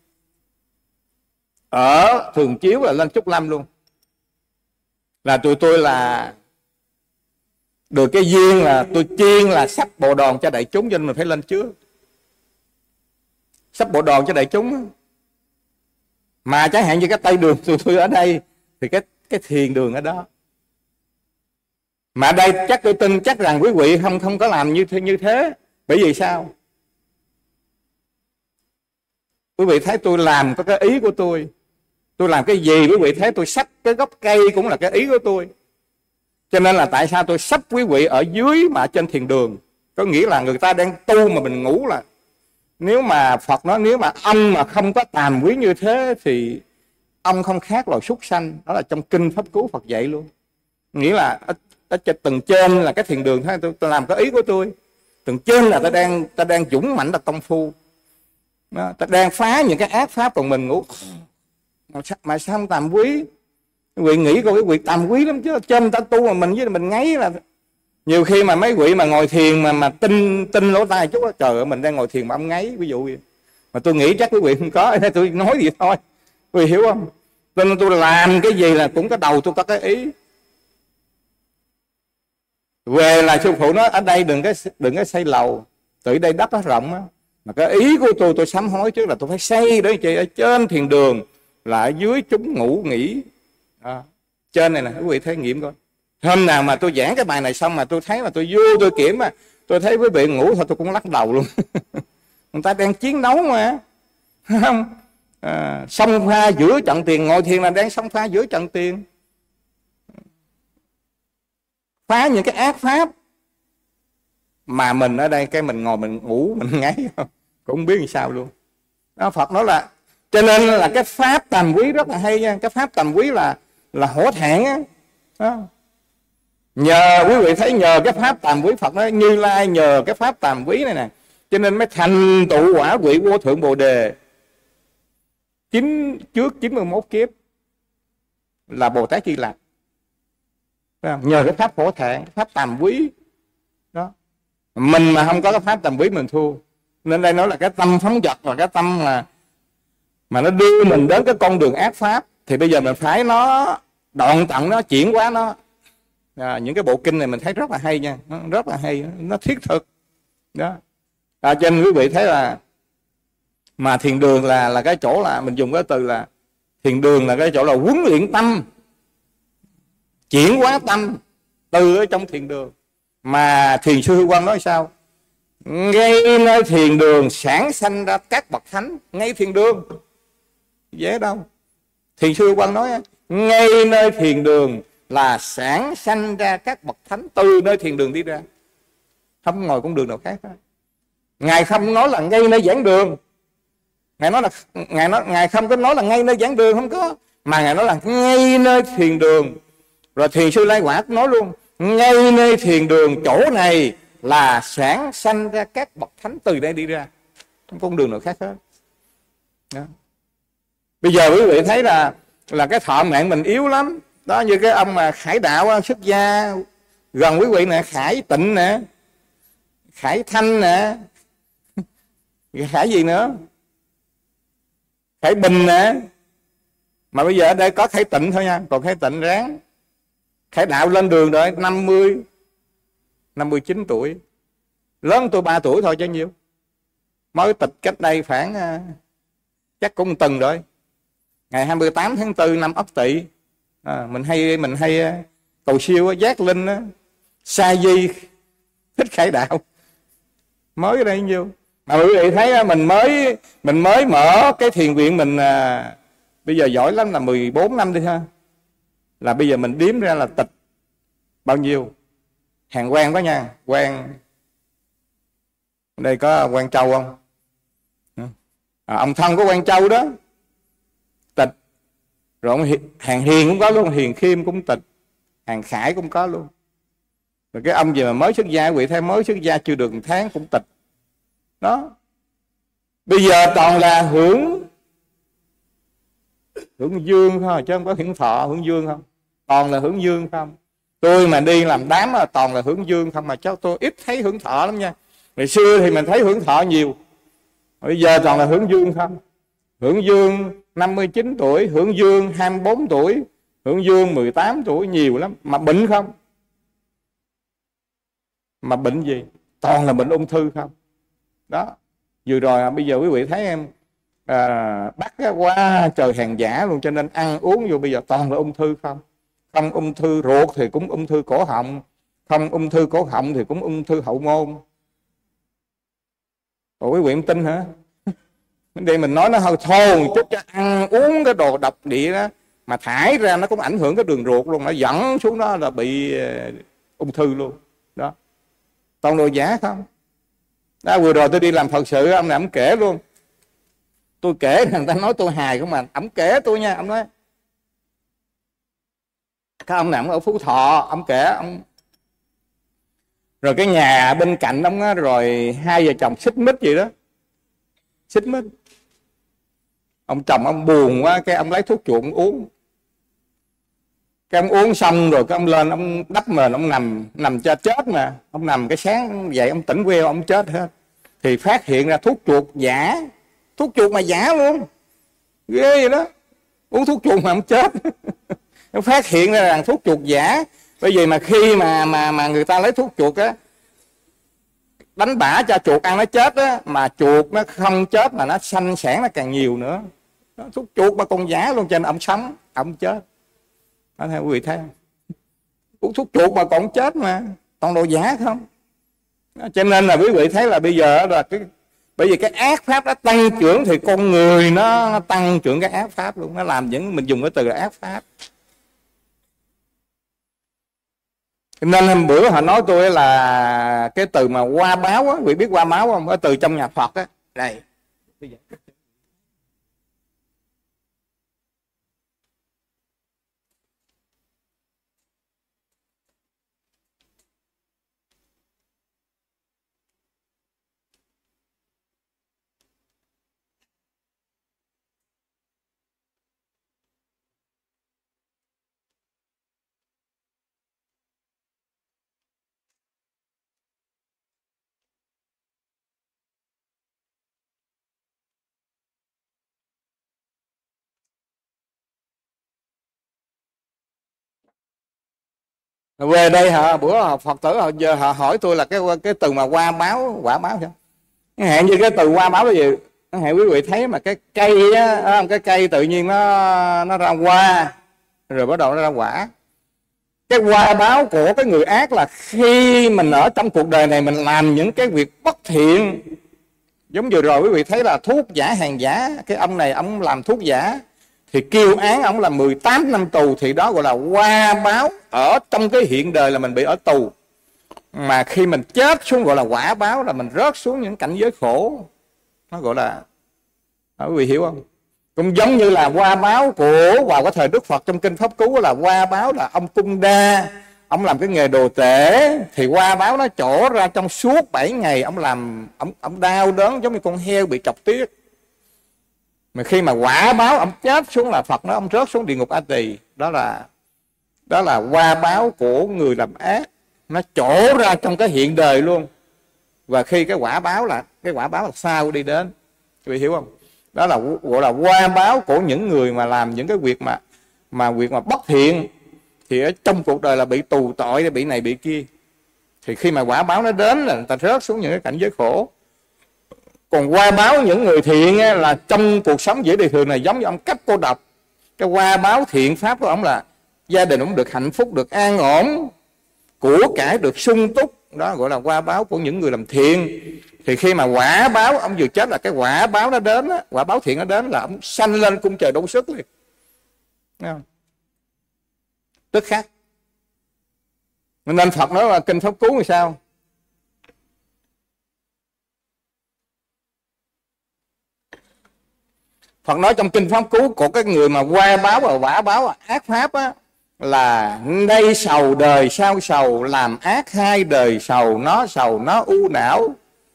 ở Thường Chiếu là lên Trúc Lâm luôn, là tụi tôi là được cái duyên là tôi chuyên là sắp bộ đòn cho đại chúng, cho nên mình phải lên trước sắp bộ đòn cho đại chúng. Mà chẳng hạn như cái Tây Đường tụi tôi ở đây thì cái cái thiền đường ở đó. Mà ở đây chắc tôi tin chắc rằng quý vị không không có làm như thế như thế. Bởi vì sao? Quý vị thấy tôi làm có cái ý của tôi. Tôi làm cái gì quý vị thấy tôi xách cái gốc cây cũng là cái ý của tôi. Cho nên là tại sao tôi xách quý vị ở dưới mà trên thiền đường. Có nghĩa là người ta đang tu mà mình ngủ là. Nếu mà Phật nói nếu mà ông mà không có tàm quý như thế thì ông không khác loài súc sanh. Đó là trong kinh Pháp Cú Phật dạy luôn. Nghĩa là ở, ở tầng trên là cái thiền đường thôi, tôi, tôi làm cái ý của tôi. Tầng trên là ta đang ta đang dũng mãnh là công phu. Đó, ta đang phá những cái ác pháp còn mình ngủ. Mà sao, mà sao không tàm quý? Quý vị nghĩ coi, cái vị tàm quý lắm chứ. Trên ta tu mà mình với mình ngáy là. Nhiều khi mà mấy vị mà ngồi thiền mà mà tinh tinh lỗ tai chút đó, trời ơi mình đang ngồi thiền mà ông ngáy ví dụ vậy. Mà tôi nghĩ chắc quý vị không có, nên tôi nói gì thôi. Quý vị hiểu không? Cho nên tôi làm cái gì là cũng có đầu tôi có cái ý. Về là sư phụ nói ở đây đừng có đừng có xây lầu, từ đây đất nó rộng á. Mà cái ý của tôi tôi sám hối trước là tôi phải xây đấy chị, ở trên thiền đường là ở dưới chúng ngủ nghỉ. À, trên này nè quý vị thấy nghiệm coi. Hôm nào mà tôi giảng cái bài này xong mà tôi thấy mà tôi vô tôi kiểm mà tôi thấy quý vị ngủ thôi tôi cũng lắc đầu luôn. Người ta đang chiến đấu mà, không? À, xông pha giữa trận tiền, ngồi thiền là đang xông pha giữa trận tiền, phá những cái ác pháp. Mà mình ở đây cái mình ngồi mình ngủ mình ngáy không, cũng không biết làm sao luôn. Đó, Phật nói là cho nên là cái pháp tàm quý rất là hay nha. Cái pháp tàm quý là là hổ thẹn á. Đó. Nhờ quý vị thấy nhờ cái pháp tàm quý, Phật nói Như Lai nhờ cái pháp tàm quý này nè cho nên mới thành tựu quả vị vô thượng bồ đề. Chính trước chín mươi mốt kiếp là Bồ Tát Di Lặc. Nhờ cái pháp hổ thẹn, pháp tàm quý đó. Mình mà không có cái pháp tàm quý mình thua. Nên đây nói là cái tâm phóng dật và cái tâm mà mà nó đưa mình đến cái con đường ác pháp, thì bây giờ mình phải nó đoạn tận nó, chuyển hóa nó. À, những cái bộ kinh này mình thấy rất là hay nha, nó rất là hay, nó thiết thực đó. À, cho nên quý vị thấy là mà thiền đường là là cái chỗ là mình dùng cái từ là thiền đường là cái chỗ là huấn luyện tâm, chuyển hóa tâm từ ở trong thiền đường. Mà thiền sư Hư Quang nói sao? Ngay nơi thiền đường sản sanh ra các bậc thánh, ngay thiền đường dễ đâu. Thiền sư Quang nói ngay nơi thiền đường là sản sanh ra các bậc thánh, từ nơi thiền đường đi ra, không ngồi con đường nào khác. Ngài không nói là ngay nơi giảng đường, Ngài nói là Ngài nói Ngài không có nói là ngay nơi giảng đường, không có, mà Ngài nói là ngay nơi thiền đường. Rồi thiền sư Lai Quả nói luôn, ngay nơi thiền đường chỗ này là sản sanh ra các bậc thánh, từ đây đi ra, không có con đường nào khác hết. Đó. Bây giờ quý vị thấy là là cái thọ mạng mình yếu lắm đó, như cái ông mà Khải Đạo xuất gia gần quý vị nè, Khải Tịnh nè, Khải Thanh nè, Khải gì nữa, Khải Bình nè, mà bây giờ ở đây có Khải Tịnh thôi nha, còn Khải Tịnh ráng. Khải Đạo lên đường rồi, năm mươi năm mươi chín tuổi, lớn tôi ba tuổi thôi chứ nhiêu, mới tịch cách đây khoảng chắc cũng một tuần rồi, ngày hai mươi tám tháng tư năm Ất Tỵ. À, mình hay mình hay cầu siêu giác linh á, sa di thích Khải Đạo, mới ở đây nhiêu. Mà quý vị thấy mình mới mình mới mở cái thiền viện mình, à, bây giờ giỏi lắm là mười bốn năm đi ha, là bây giờ mình đếm ra là tịch bao nhiêu. Hàng quan đó nha, quan đây có Quan Châu không? À, ông thân của Quan Châu đó tịch. Rồi ông Hàng Hiền cũng có luôn, Hiền Khiêm cũng tịch, Hàng Khải cũng có luôn. Rồi cái ông gì mà mới xuất gia, quý vị thấy mới xuất gia chưa được một tháng cũng tịch. Đó. Bây giờ toàn là hưởng hưởng dương thôi, chứ không có hưởng thọ hưởng dương không. Toàn là hưởng dương không. Tôi mà đi làm đám là toàn là hưởng dương không, mà cháu tôi ít thấy hưởng thọ lắm nha. Ngày xưa thì mình thấy hưởng thọ nhiều, bây giờ toàn là hưởng dương không. Hưởng dương năm mươi chín tuổi, hưởng dương hai mươi bốn tuổi, hưởng dương mười tám tuổi, nhiều lắm. Mà bệnh không? Mà bệnh gì? Toàn là bệnh ung thư không. Đó. Vừa rồi bây giờ quý vị thấy em à, bắt qua trời hàng giả luôn, cho nên ăn uống vô bây giờ toàn là ung thư không. Không ung thư ruột thì cũng ung thư cổ họng, không ung thư cổ họng thì cũng ung thư hậu môn. Ủa quý vị không tin hả? Đây mình nói nó hơi thô chút, cho ăn uống cái đồ độc địa đó mà thải ra nó cũng ảnh hưởng cái đường ruột luôn, nó dẫn xuống đó là bị uh, ung thư luôn. Đó. Toàn đồ giả không. Đó, vừa rồi tôi đi làm Phật sự, ông này ông kể luôn. Tôi kể người ta nói tôi hài không, mà ông kể tôi nha, ông nói cái ông này ông ở Phú Thọ, ông kể ông rồi cái nhà bên cạnh ông á, rồi hai vợ chồng xích mích gì đó, xích mích. Ông chồng ông buồn quá, cái ông lấy thuốc chuột ông uống. Cái ông uống xong rồi cái ông lên ông đắp mền, ông nằm nằm cho chết mà. Ông nằm cái sáng dậy ông tỉnh queo ông chết hết. Thì phát hiện ra thuốc chuột giả, thuốc chuột mà giả luôn, ghê vậy đó. Uống thuốc chuột mà ông chết. Nó phát hiện ra rằng thuốc chuột giả. Bởi vì mà khi mà mà mà người ta lấy thuốc chuột á, đánh bả cho chuột ăn nó chết á, mà chuột nó không chết mà nó sanh sản nó càng nhiều nữa. Đó, thuốc chuột mà còn giả luôn, cho nên ông sống, ông chết. Đó, theo quý vị thấy không? Uống thuốc chuột mà còn chết mà, toàn đồ giả không. Đó, cho nên là quý vị thấy là bây giờ là cái, bởi vì cái ác pháp nó tăng trưởng thì con người nó, nó tăng trưởng cái ác pháp luôn, nó làm những mình dùng cái từ là ác pháp. Nên hôm bữa họ nói tôi là cái từ mà qua báo á, quý vị biết qua báo không? Cái từ trong nhà Phật á, đây. Về đây hả, bữa Phật tử họ giờ họ hỏi tôi là cái cái từ mà qua báo, quả báo sao? Hẹn như cái từ qua báo là gì? Hẹn quý vị thấy mà cái cây á, cái cây tự nhiên nó nó ra hoa, rồi bắt đầu nó ra quả. Cái qua báo của cái người ác là khi mình ở trong cuộc đời này mình làm những cái việc bất thiện. Giống vừa rồi quý vị thấy là thuốc giả hàng giả, cái ông này ông làm thuốc giả, thì kêu án ông là mười tám năm tù, thì đó gọi là qua báo. Ở trong cái hiện đời là mình bị ở tù, mà khi mình chết xuống gọi là quả báo, là mình rớt xuống những cảnh giới khổ. Nó gọi là, quý vị hiểu không? Cũng giống như là qua báo của vào cái thời Đức Phật trong kinh Pháp Cú, là qua báo là ông Cung Đa, ông làm cái nghề đồ tể, thì qua báo nó trổ ra trong suốt bảy ngày ông làm, ông, ông đau đớn giống như con heo bị chọc tiết. Mà khi mà quả báo ông chết xuống là Phật nói ông rớt xuống địa ngục A Tỳ. Đó là đó là qua báo của người làm ác, nó trổ ra trong cái hiện đời luôn. Và khi cái quả báo là cái quả báo là sao đi đến, quý vị hiểu không? Đó là gọi là qua báo của những người mà làm những cái việc mà mà việc mà bất thiện, thì ở trong cuộc đời là bị tù tội, bị này bị kia. Thì khi mà quả báo nó đến là người ta rớt xuống những cái cảnh giới khổ. Còn qua báo những người thiện là trong cuộc sống dễ đời thường này, giống như ông Cách Cô Độc, cái qua báo thiện pháp của ông là gia đình ông được hạnh phúc, được an ổn, của cải được sung túc. Đó gọi là qua báo của những người làm thiện. Thì khi mà quả báo ông vừa chết là cái quả báo nó đến, quả báo thiện nó đến là ông sanh lên cung trời Đô Sức liền. Thấy không? Tức khắc. Nên Phật nói là kinh Pháp Cú thì sao? Phật nói trong kinh Pháp Cú của cái người mà qua báo và quả báo ác pháp á, là nay sầu đời sau sầu, làm ác hai đời sầu, nó sầu nó u não,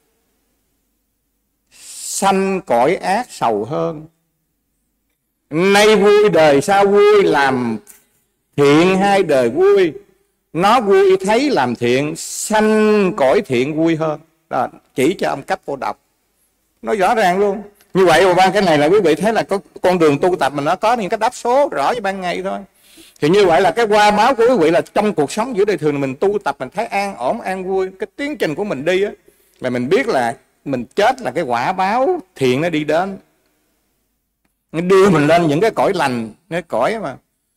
sanh cõi ác sầu hơn. Nay vui đời sau vui, làm thiện hai đời vui, nó vui thấy làm thiện, sanh cõi thiện vui hơn. Đó, chỉ cho ông Cách Cô Độc nói rõ ràng luôn. Như vậy mà ban cái này là quý vị thấy là có con đường tu tập mình nó có những cái đáp số rõ như ban ngày thôi. Thì như vậy là cái qua báo của quý vị là trong cuộc sống giữa đời thường mình tu tập mình thấy an ổn an vui, cái tiến trình của mình đi á, là mình biết là mình chết là cái quả báo thiện nó đi đến, nó đưa mình lên những cái cõi lành, cái cõi mà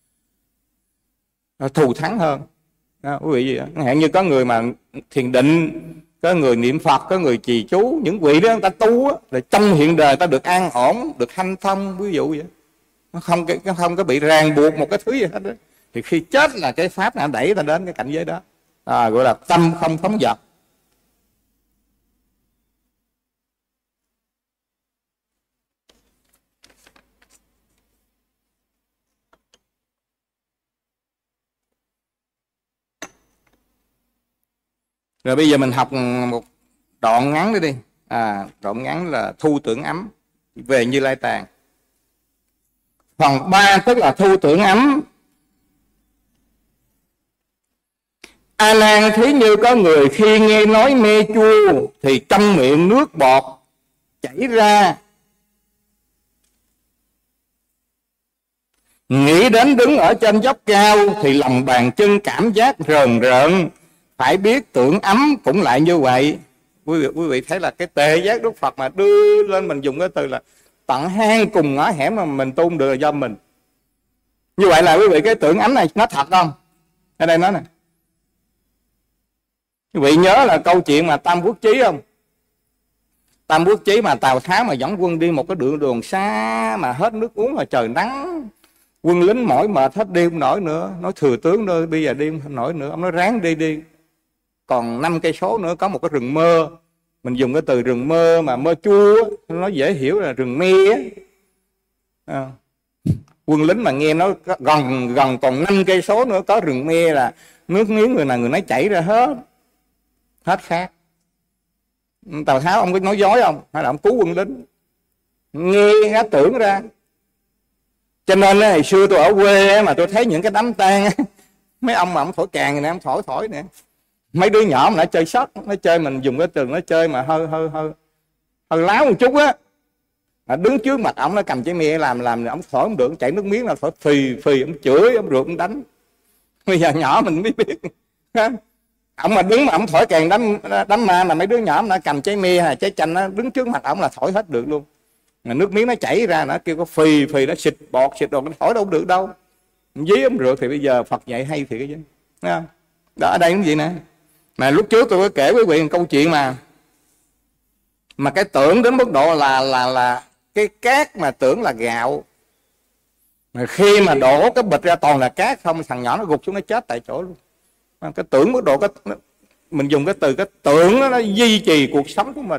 thù thắng hơn. Đó, quý vị gì đó. Hẹn như có người mà thiền định, có người niệm Phật, có người trì chú, những vị đó người ta tu á, là trong hiện đời ta được an ổn, được hanh thông, ví dụ vậy. Nó không nó không có bị ràng buộc một cái thứ gì hết đó. Thì khi chết là cái pháp nó đẩy ta đến cái cảnh giới đó, à, gọi là tâm không phóng dật. Rồi bây giờ mình học một đoạn ngắn nữa đi. À, đoạn ngắn là thu tưởng ấm về Như Lai Tạng. Phần ba tức là thu tưởng ấm. A Nan, thí như có người khi nghe nói mê chua thì trong miệng nước bọt chảy ra, nghĩ đến đứng ở trên dốc cao thì lòng bàn chân cảm giác rờn rợn. Phải biết tưởng ấm cũng lại như vậy. Quý vị, quý vị thấy là cái tệ giác Đức Phật mà đưa lên, mình dùng cái từ là tận hang cùng ngõ hẻm mà mình tu được là do mình. Như vậy là quý vị cái tưởng ấm này nó thật không? Ở đây nói nè, quý vị nhớ là câu chuyện mà Tam Quốc Chí không? Tam Quốc Chí mà Tào Tháo mà dẫn quân đi một cái đường đường xa mà hết nước uống rồi trời nắng, quân lính mỏi mệt hết đi không nổi nữa. Nói thừa tướng nơi bây giờ đi không nổi nữa, ông nói ráng đi đi, còn năm cây số nữa có một cái rừng mơ. Mình dùng cái từ rừng mơ mà mơ chua, nó dễ hiểu là rừng me á. À, quân lính mà nghe nó gần gần còn năm cây số nữa có rừng me là nước miếng người nào người nấy chảy ra hết, hết khác. Tào Tháo ông có nói dối không, hay là ông cứu quân lính? Nghe nó tưởng ra. Cho nên ngày xưa tôi ở quê mà tôi thấy những cái đám tang, mấy ông mà ông thổi càng này, ông thổi thổi nè, mấy đứa nhỏ mà nó chơi sóc, nó chơi, mình dùng cái từ nó chơi mà hơi hơi hơi hơi láo một chút á, mà đứng trước mặt ông nó cầm trái me làm làm ông thổi không được, chảy nước miếng là thổi phì phì, ông chửi, ông rượt, ông đánh. Bây giờ nhỏ mình mới biết. Ông mà đứng mà ông thổi càng đám đám ma, mà mấy đứa nhỏ nó cầm trái me hay trái chanh nó đứng trước mặt ông là thổi hết được luôn. Mà nước miếng nó chảy ra, nó kêu có phì phì, nó xịt bọt xịt đồ, nó thổi đâu được đâu. Dí ông rượt. Thì bây giờ Phật dạy hay thì cái gì đó, ở đây cũng vậy nè. Mà lúc trước tôi có kể với quý vị một câu chuyện mà mà cái tưởng đến mức độ là là là cái cát mà tưởng là gạo. Mà khi mà đổ cái bịch ra toàn là cát không, thằng nhỏ nó gục xuống nó chết tại chỗ luôn. Cái tưởng mức độ cái mình dùng cái từ cái tưởng đó, nó duy trì cuộc sống của mình.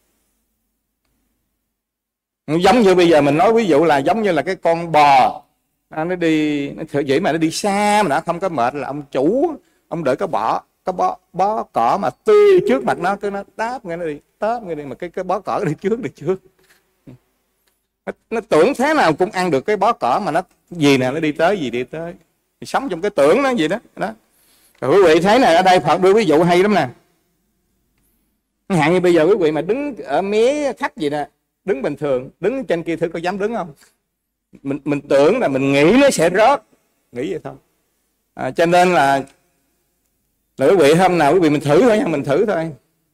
Giống như bây giờ mình nói ví dụ là giống như là cái con bò nó đi, nó thử vậy mà nó đi xa mà nó không có mệt, là ông chủ ông đợi cái bọ cái bó bó cỏ mà tươi trước mặt nó, cứ nó đáp nghe nó đi táp nghe đi, mà cái cái bó cỏ đi trước đi trước nó, nó tưởng thế nào cũng ăn được cái bó cỏ, mà nó gì nè nó đi tới gì đi tới, thì sống trong cái tưởng nó gì đó đó. Rồi quý vị thấy này, ở đây Phật đưa ví dụ hay lắm nè. Hạn như bây giờ quý vị mà đứng ở mé thấp gì nè, đứng bình thường, đứng trên kia thử có dám đứng không? Mình mình tưởng là mình nghĩ nó sẽ rớt, nghĩ vậy thôi. À, cho nên là, là quý vị hôm nào quý vị mình thử thôi nha, mình thử thôi.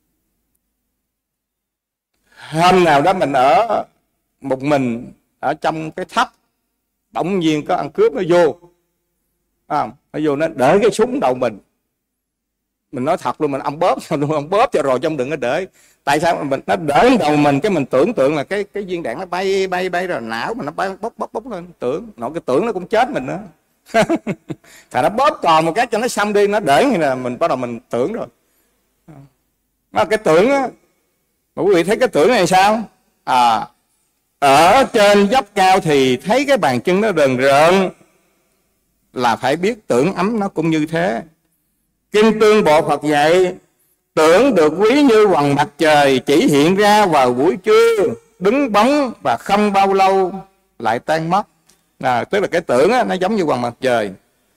Hôm nào đó mình ở một mình ở trong cái thấp, bỗng nhiên có ăn cướp nó vô, à, nó vô nó để cái súng đầu mình. Mình nói thật luôn, mình ông bóp luôn, ông bóp cho rồi trong đừng có để. Tại sao mình nó để đầu mình, cái mình tưởng tượng là cái cái viên đạn nó bay bay bay rồi não mình nó bay bốc bốc bốc lên, tưởng nó cái tưởng nó cũng chết mình nữa. Thà nó bóp còn một cái cho nó xong đi, nó để như là mình bắt đầu mình tưởng rồi. Nó cái tưởng á, mà quý vị thấy cái tưởng này sao? À, ở trên dốc cao thì thấy cái bàn chân nó rờn rợn, là phải biết tưởng ấm nó cũng như thế. Kinh Tương Bộ Phật dạy, tưởng được ví như quầng mặt trời chỉ hiện ra vào buổi trưa, đứng bóng và không bao lâu lại tan mất. À, tức là cái tưởng á, nó giống như quầng mặt trời.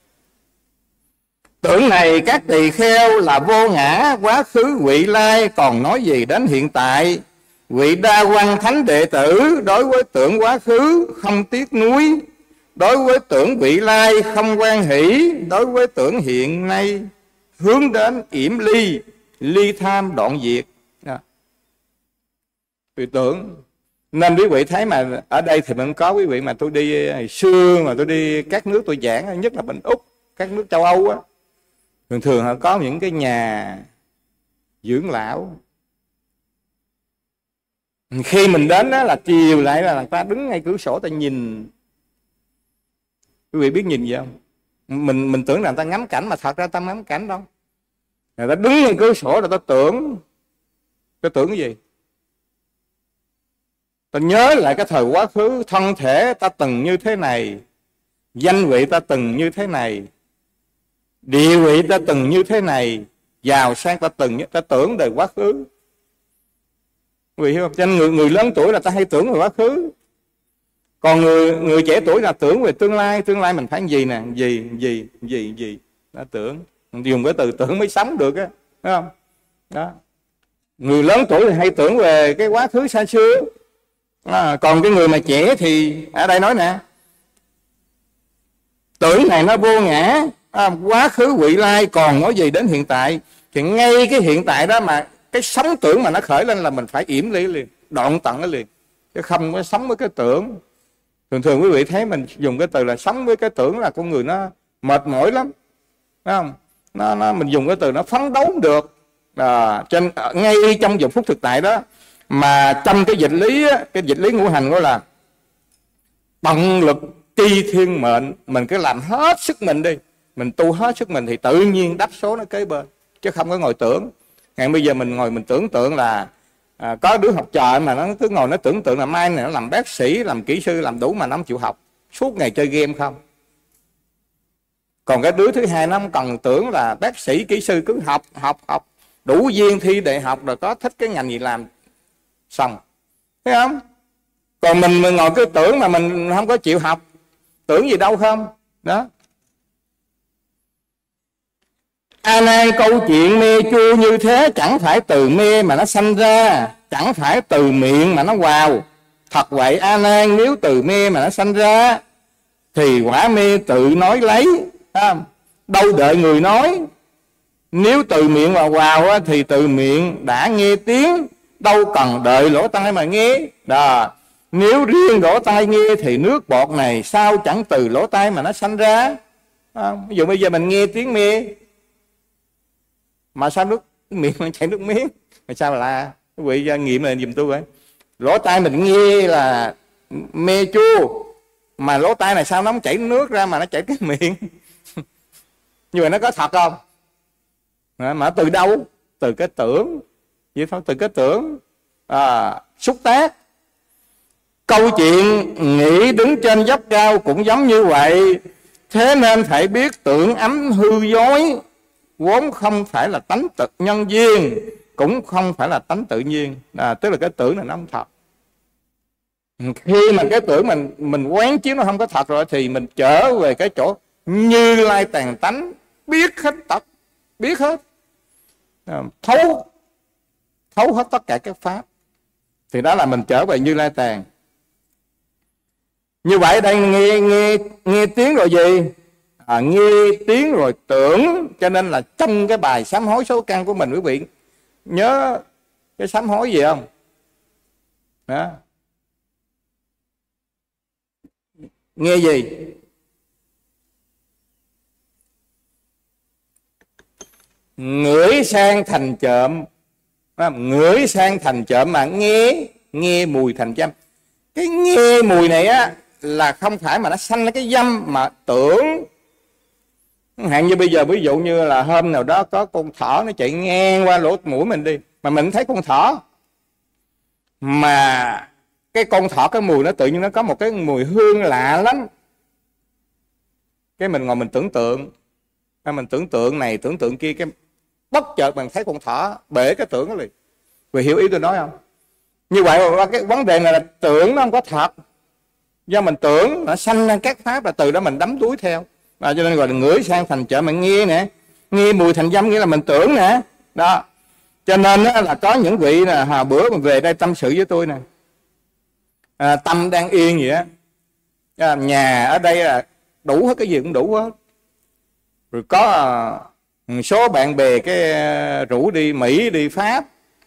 Tưởng này các tỳ kheo là vô ngã, quá khứ vị lai, còn nói gì đến hiện tại. Vị Đa Văn Thánh đệ tử đối với tưởng quá khứ không tiếc nuối, đối với tưởng vị lai không quan hỷ, đối với tưởng hiện nay hướng đến yểm ly, ly tham đoạn diệt. Vì tưởng nên quý vị thấy mà ở đây thì mình có quý vị mà tôi đi hồi xưa mà tôi đi các nước tôi giảng, nhất là bên Úc, các nước châu Âu á, thường thường họ có những cái nhà dưỡng lão. Khi mình đến đó là chiều lại là người ta đứng ngay cửa sổ ta nhìn. Quý vị biết nhìn gì không? Mình mình tưởng là người ta ngắm cảnh, mà thật ra ta ngắm cảnh đâu. Người ta đứng ngay cửa sổ rồi ta tưởng. Ta tưởng cái gì? Ta nhớ lại cái thời quá khứ, thân thể ta từng như thế này, danh vị ta từng như thế này, địa vị ta từng như thế này, giàu sang ta từng như, ta tưởng đời quá khứ. Vì hiểu không? Cho nên người, người lớn tuổi là ta hay tưởng về quá khứ. Còn người người trẻ tuổi là tưởng về tương lai. Tương lai mình phải gì nè, gì, gì, gì, gì. Đã tưởng. Dùng cái từ tưởng mới sống được á. Thấy không? Đó. Người lớn tuổi thì hay tưởng về cái quá khứ xa xưa. À, còn cái người mà trẻ thì ở đây nói nè, tưởng này nó vô ngã, à, quá khứ vị lai, còn nói gì đến hiện tại. Thì ngay cái hiện tại đó mà cái sống tưởng mà nó khởi lên là mình phải yểm ly liền, đoạn tận nó liền, chứ không có sống với cái tưởng. Thường thường quý vị thấy mình dùng cái từ là sống với cái tưởng là con người nó mệt mỏi lắm, phải không? Nó, nó mình dùng cái từ nó phấn đấu được. À, trên ngay trong giờ phút thực tại đó, mà trong cái dịch lý cái dịch lý ngũ hành gọi là tận lực tri thiên mệnh. Mình cứ làm hết sức mình đi, mình tu hết sức mình thì tự nhiên đáp số nó kế bên, chứ không có ngồi tưởng. Ngày bây giờ mình ngồi mình tưởng tượng là à, có đứa học trò mà nó cứ ngồi nó tưởng tượng là mai này nó làm bác sĩ, làm kỹ sư, làm đủ mà nó không chịu học, suốt ngày chơi game không. Còn cái đứa thứ hai nó không cần tưởng là bác sĩ, kỹ sư, cứ học, học, học đủ duyên thi đại học rồi có thích cái ngành gì làm xong, thấy không? Còn mình, mình ngồi cứ tưởng mà mình không có chịu học, tưởng gì đâu không. Đó. A Nan, câu chuyện mê chua như thế chẳng phải từ mê mà nó sanh ra, chẳng phải từ miệng mà nó vào. Thật vậy A Nan, nếu từ mê mà nó sanh ra thì quả mê tự nói lấy, không? Đâu đợi người nói. Nếu từ miệng mà vào thì từ miệng đã nghe tiếng, đâu cần đợi lỗ tai mà nghe. Đó. Nếu riêng lỗ tai nghe thì nước bọt này sao chẳng từ lỗ tai mà nó sanh ra. Không? Ví dụ bây giờ mình nghe tiếng mê mà sao nước miệng mình chảy nước miếng, mà sao là quý vị nghiệm này giùm tôi vậy. Lỗ tai mình nghe là mê chua, mà lỗ tai này sao nó không chảy nước ra mà nó chảy cái miệng? Như vậy nó có thật không? Mà từ đâu? Từ cái tưởng. Vậy thôi, từ cái tưởng à, xúc tác. Câu chuyện nghĩ đứng trên dốc cao cũng giống như vậy. Thế nên phải biết tưởng ấm hư dối vốn không phải là tánh tự nhân duyên, cũng không phải là tánh tự nhiên. À, tức là cái tưởng này nó không thật. Khi mà cái tưởng mình mình quán chiếu nó không có thật rồi thì mình trở về cái chỗ Như Lai tàn tánh, biết hết tất, biết hết, thấu thấu hết tất cả các pháp, thì đó là mình trở về Như Lai tàn. Như vậy đây nghe nghe nghe tiếng rồi gì? À, nghe tiếng rồi tưởng. Cho nên là trong cái bài sám hối số căn của mình, quý vị nhớ cái sám hối gì không? Đó. Nghe gì? Ngửi sang thành trộm. Ngửi sang thành trộm mà nghe nghe mùi thành dâm. Cái nghe mùi này á là không phải mà nó sanh cái dâm, mà tưởng. Hạn như bây giờ ví dụ như là hôm nào đó có con thỏ nó chạy ngang qua lỗ mũi mình đi, mà mình thấy con thỏ, mà cái con thỏ cái mùi nó tự nhiên nó có một cái mùi hương lạ lắm. Cái mình ngồi mình tưởng tượng, mình tưởng tượng này tưởng tượng kia, cái bất chợt mình thấy con thỏ, bể cái tưởng đó liền. Vì hiểu ý tôi nói không? Như vậy mà cái vấn đề này là tưởng nó không có thật. Do mình tưởng nó sanh ra các pháp, là từ đó mình đắm đuối theo. Và cho nên gọi là ngửi sang thành trộm mà nghe nè, nghe mùi thành dâm nghĩa là mình tưởng nè. Đó. Cho nên là có những vị là hà bữa mà về đây tâm sự với tôi nè, à, tâm đang yên vậy á, à, nhà ở đây là đủ hết, cái gì cũng đủ hết. Rồi có à, một số bạn bè cái rủ đi Mỹ, đi Pháp.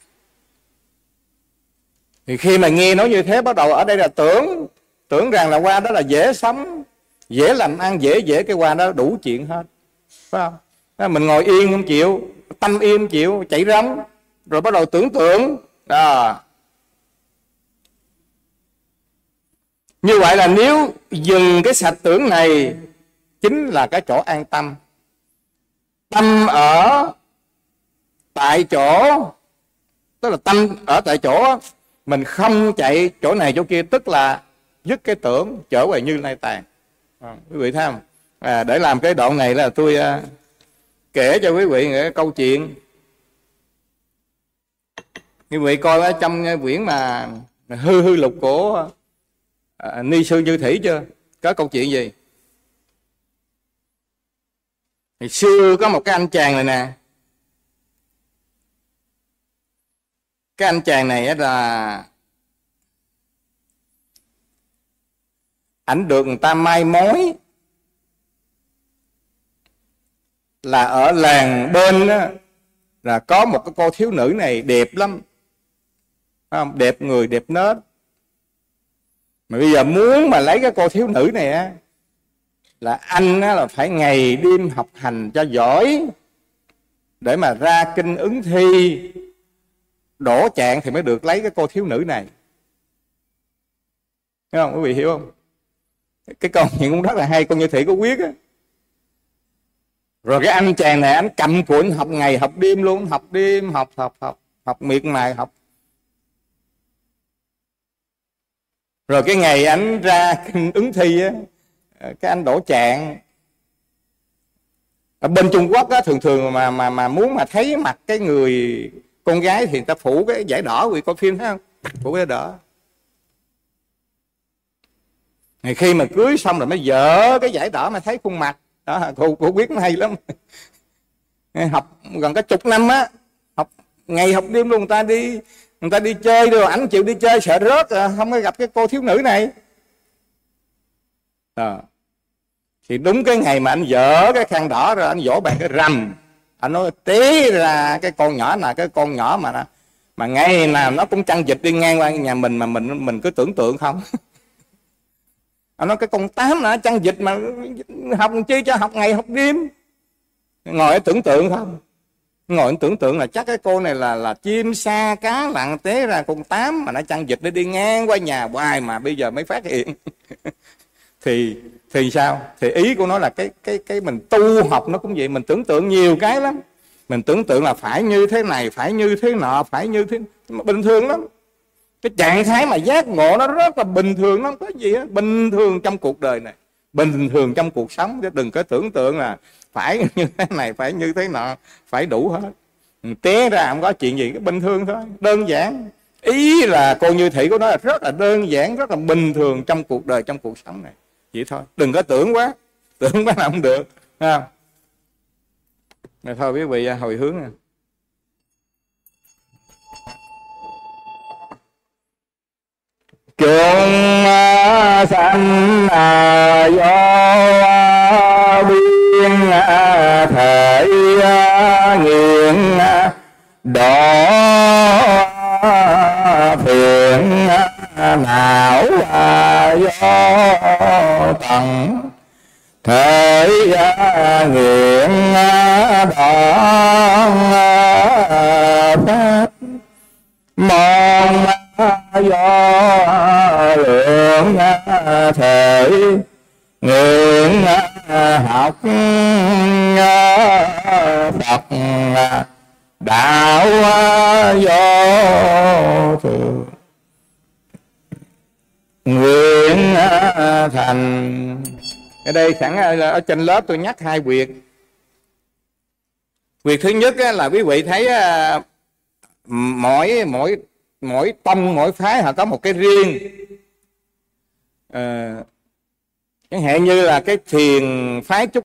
Thì khi mà nghe nói như thế, bắt đầu ở đây là tưởng, tưởng rằng là qua đó là dễ sống, dễ làm ăn, dễ dễ cái qua đó đủ chuyện hết, phải không? Đó, mình ngồi yên không chịu, tâm yên không chịu, chạy rống, rồi bắt đầu tưởng tượng. Đó. Như vậy là nếu dừng cái sạch tưởng này chính là cái chỗ an tâm. Tâm ở tại chỗ, tức là tâm ở tại chỗ, mình không chạy chỗ này chỗ kia, tức là dứt cái tưởng, trở về Như Lai tàn. À, quý vị thấy không? À, để làm cái đoạn này là tôi à, kể cho quý vị cái câu chuyện. Quý vị coi ở trong quyển mà hư hư lục của à, Ni Sư Như Thủy chưa? Có câu chuyện gì? Thì xưa có một cái anh chàng này nè. Cái anh chàng này là ảnh được người ta mai mối là ở làng bên đó, là có một cái cô thiếu nữ này đẹp lắm, không? Đẹp người đẹp nết. Mà bây giờ muốn mà lấy cái cô thiếu nữ này á, là anh á, là phải ngày đêm học hành cho giỏi để mà ra kinh ứng thi đỗ trạng thì mới được lấy cái cô thiếu nữ này. Thấy không? Quý vị hiểu không? Cái câu chuyện cũng rất là hay, con Như Thị có quyết á. Rồi cái anh chàng này anh cầm cuộn học ngày học đêm luôn, học đêm học học học học miệt mài học. Rồi cái ngày anh ra ứng thi á, cái anh đỗ trạng. Ở bên Trung Quốc á, thường thường mà mà mà muốn mà thấy mặt cái người con gái thì người ta phủ cái giải đỏ, quý vị coi phim thấy không? Phủ cái đỏ. Ngày khi mà cưới xong rồi mới dỡ cái giải đỏ mà thấy khuôn mặt. Đó, cô, cô biết nó hay lắm. Học gần cái chục năm á, học ngày học đêm luôn, người ta đi người ta đi chơi rồi, ảnh chịu đi chơi sợ rớt, không có gặp cái cô thiếu nữ này. À. Thì đúng cái ngày mà anh dỡ cái khăn đỏ rồi, anh vỗ bàn cái rầm, anh nói tí ra cái con nhỏ là cái con nhỏ mà mà ngày nào nó cũng chăn vịt đi ngang qua nhà mình, mà mình mình cứ tưởng tượng không. Anh nói cái con tám nó chăn vịt mà học chi cho học ngày học đêm. Ngồi tưởng tượng không? Ngồi tưởng tượng là chắc cái cô này là là chim sa cá lặn té ra con tám mà nó chăn vịt để đi ngang qua nhà hoài mà bây giờ mới phát hiện. thì thì sao? Thì ý của nó là cái cái cái mình tu học nó cũng vậy, mình tưởng tượng nhiều cái lắm. Mình tưởng tượng là phải như thế này, phải như thế nọ, phải như thế, mà bình thường lắm. Cái trạng thái mà giác ngộ nó rất là bình thường lắm, có gì á, bình thường trong cuộc đời này, bình thường trong cuộc sống, chứ đừng có tưởng tượng là phải như thế này, phải như thế nọ, phải đủ hết. Té ra không có chuyện gì, cái bình thường thôi, đơn giản. Ý là cô Như Thị của nó là rất là đơn giản, rất là bình thường trong cuộc đời, trong cuộc sống này, vậy thôi. Đừng có tưởng quá, tưởng quá là không được, không? Rồi thôi quý vị hồi hướng nè. Chúng sanh do biên thể nghiện đỏ phiền não do tận thể nghiện đỏ pháp mong do lượng thể nguyện học Phật đạo do thường nguyện thành. Ở đây sẵn ở trên lớp tôi nhắc hai việc. Việc thứ nhất là quý vị thấy mỗi mỗi mỗi tông, mỗi phái họ có một cái riêng. À, chẳng hạn như là cái thiền phái Trúc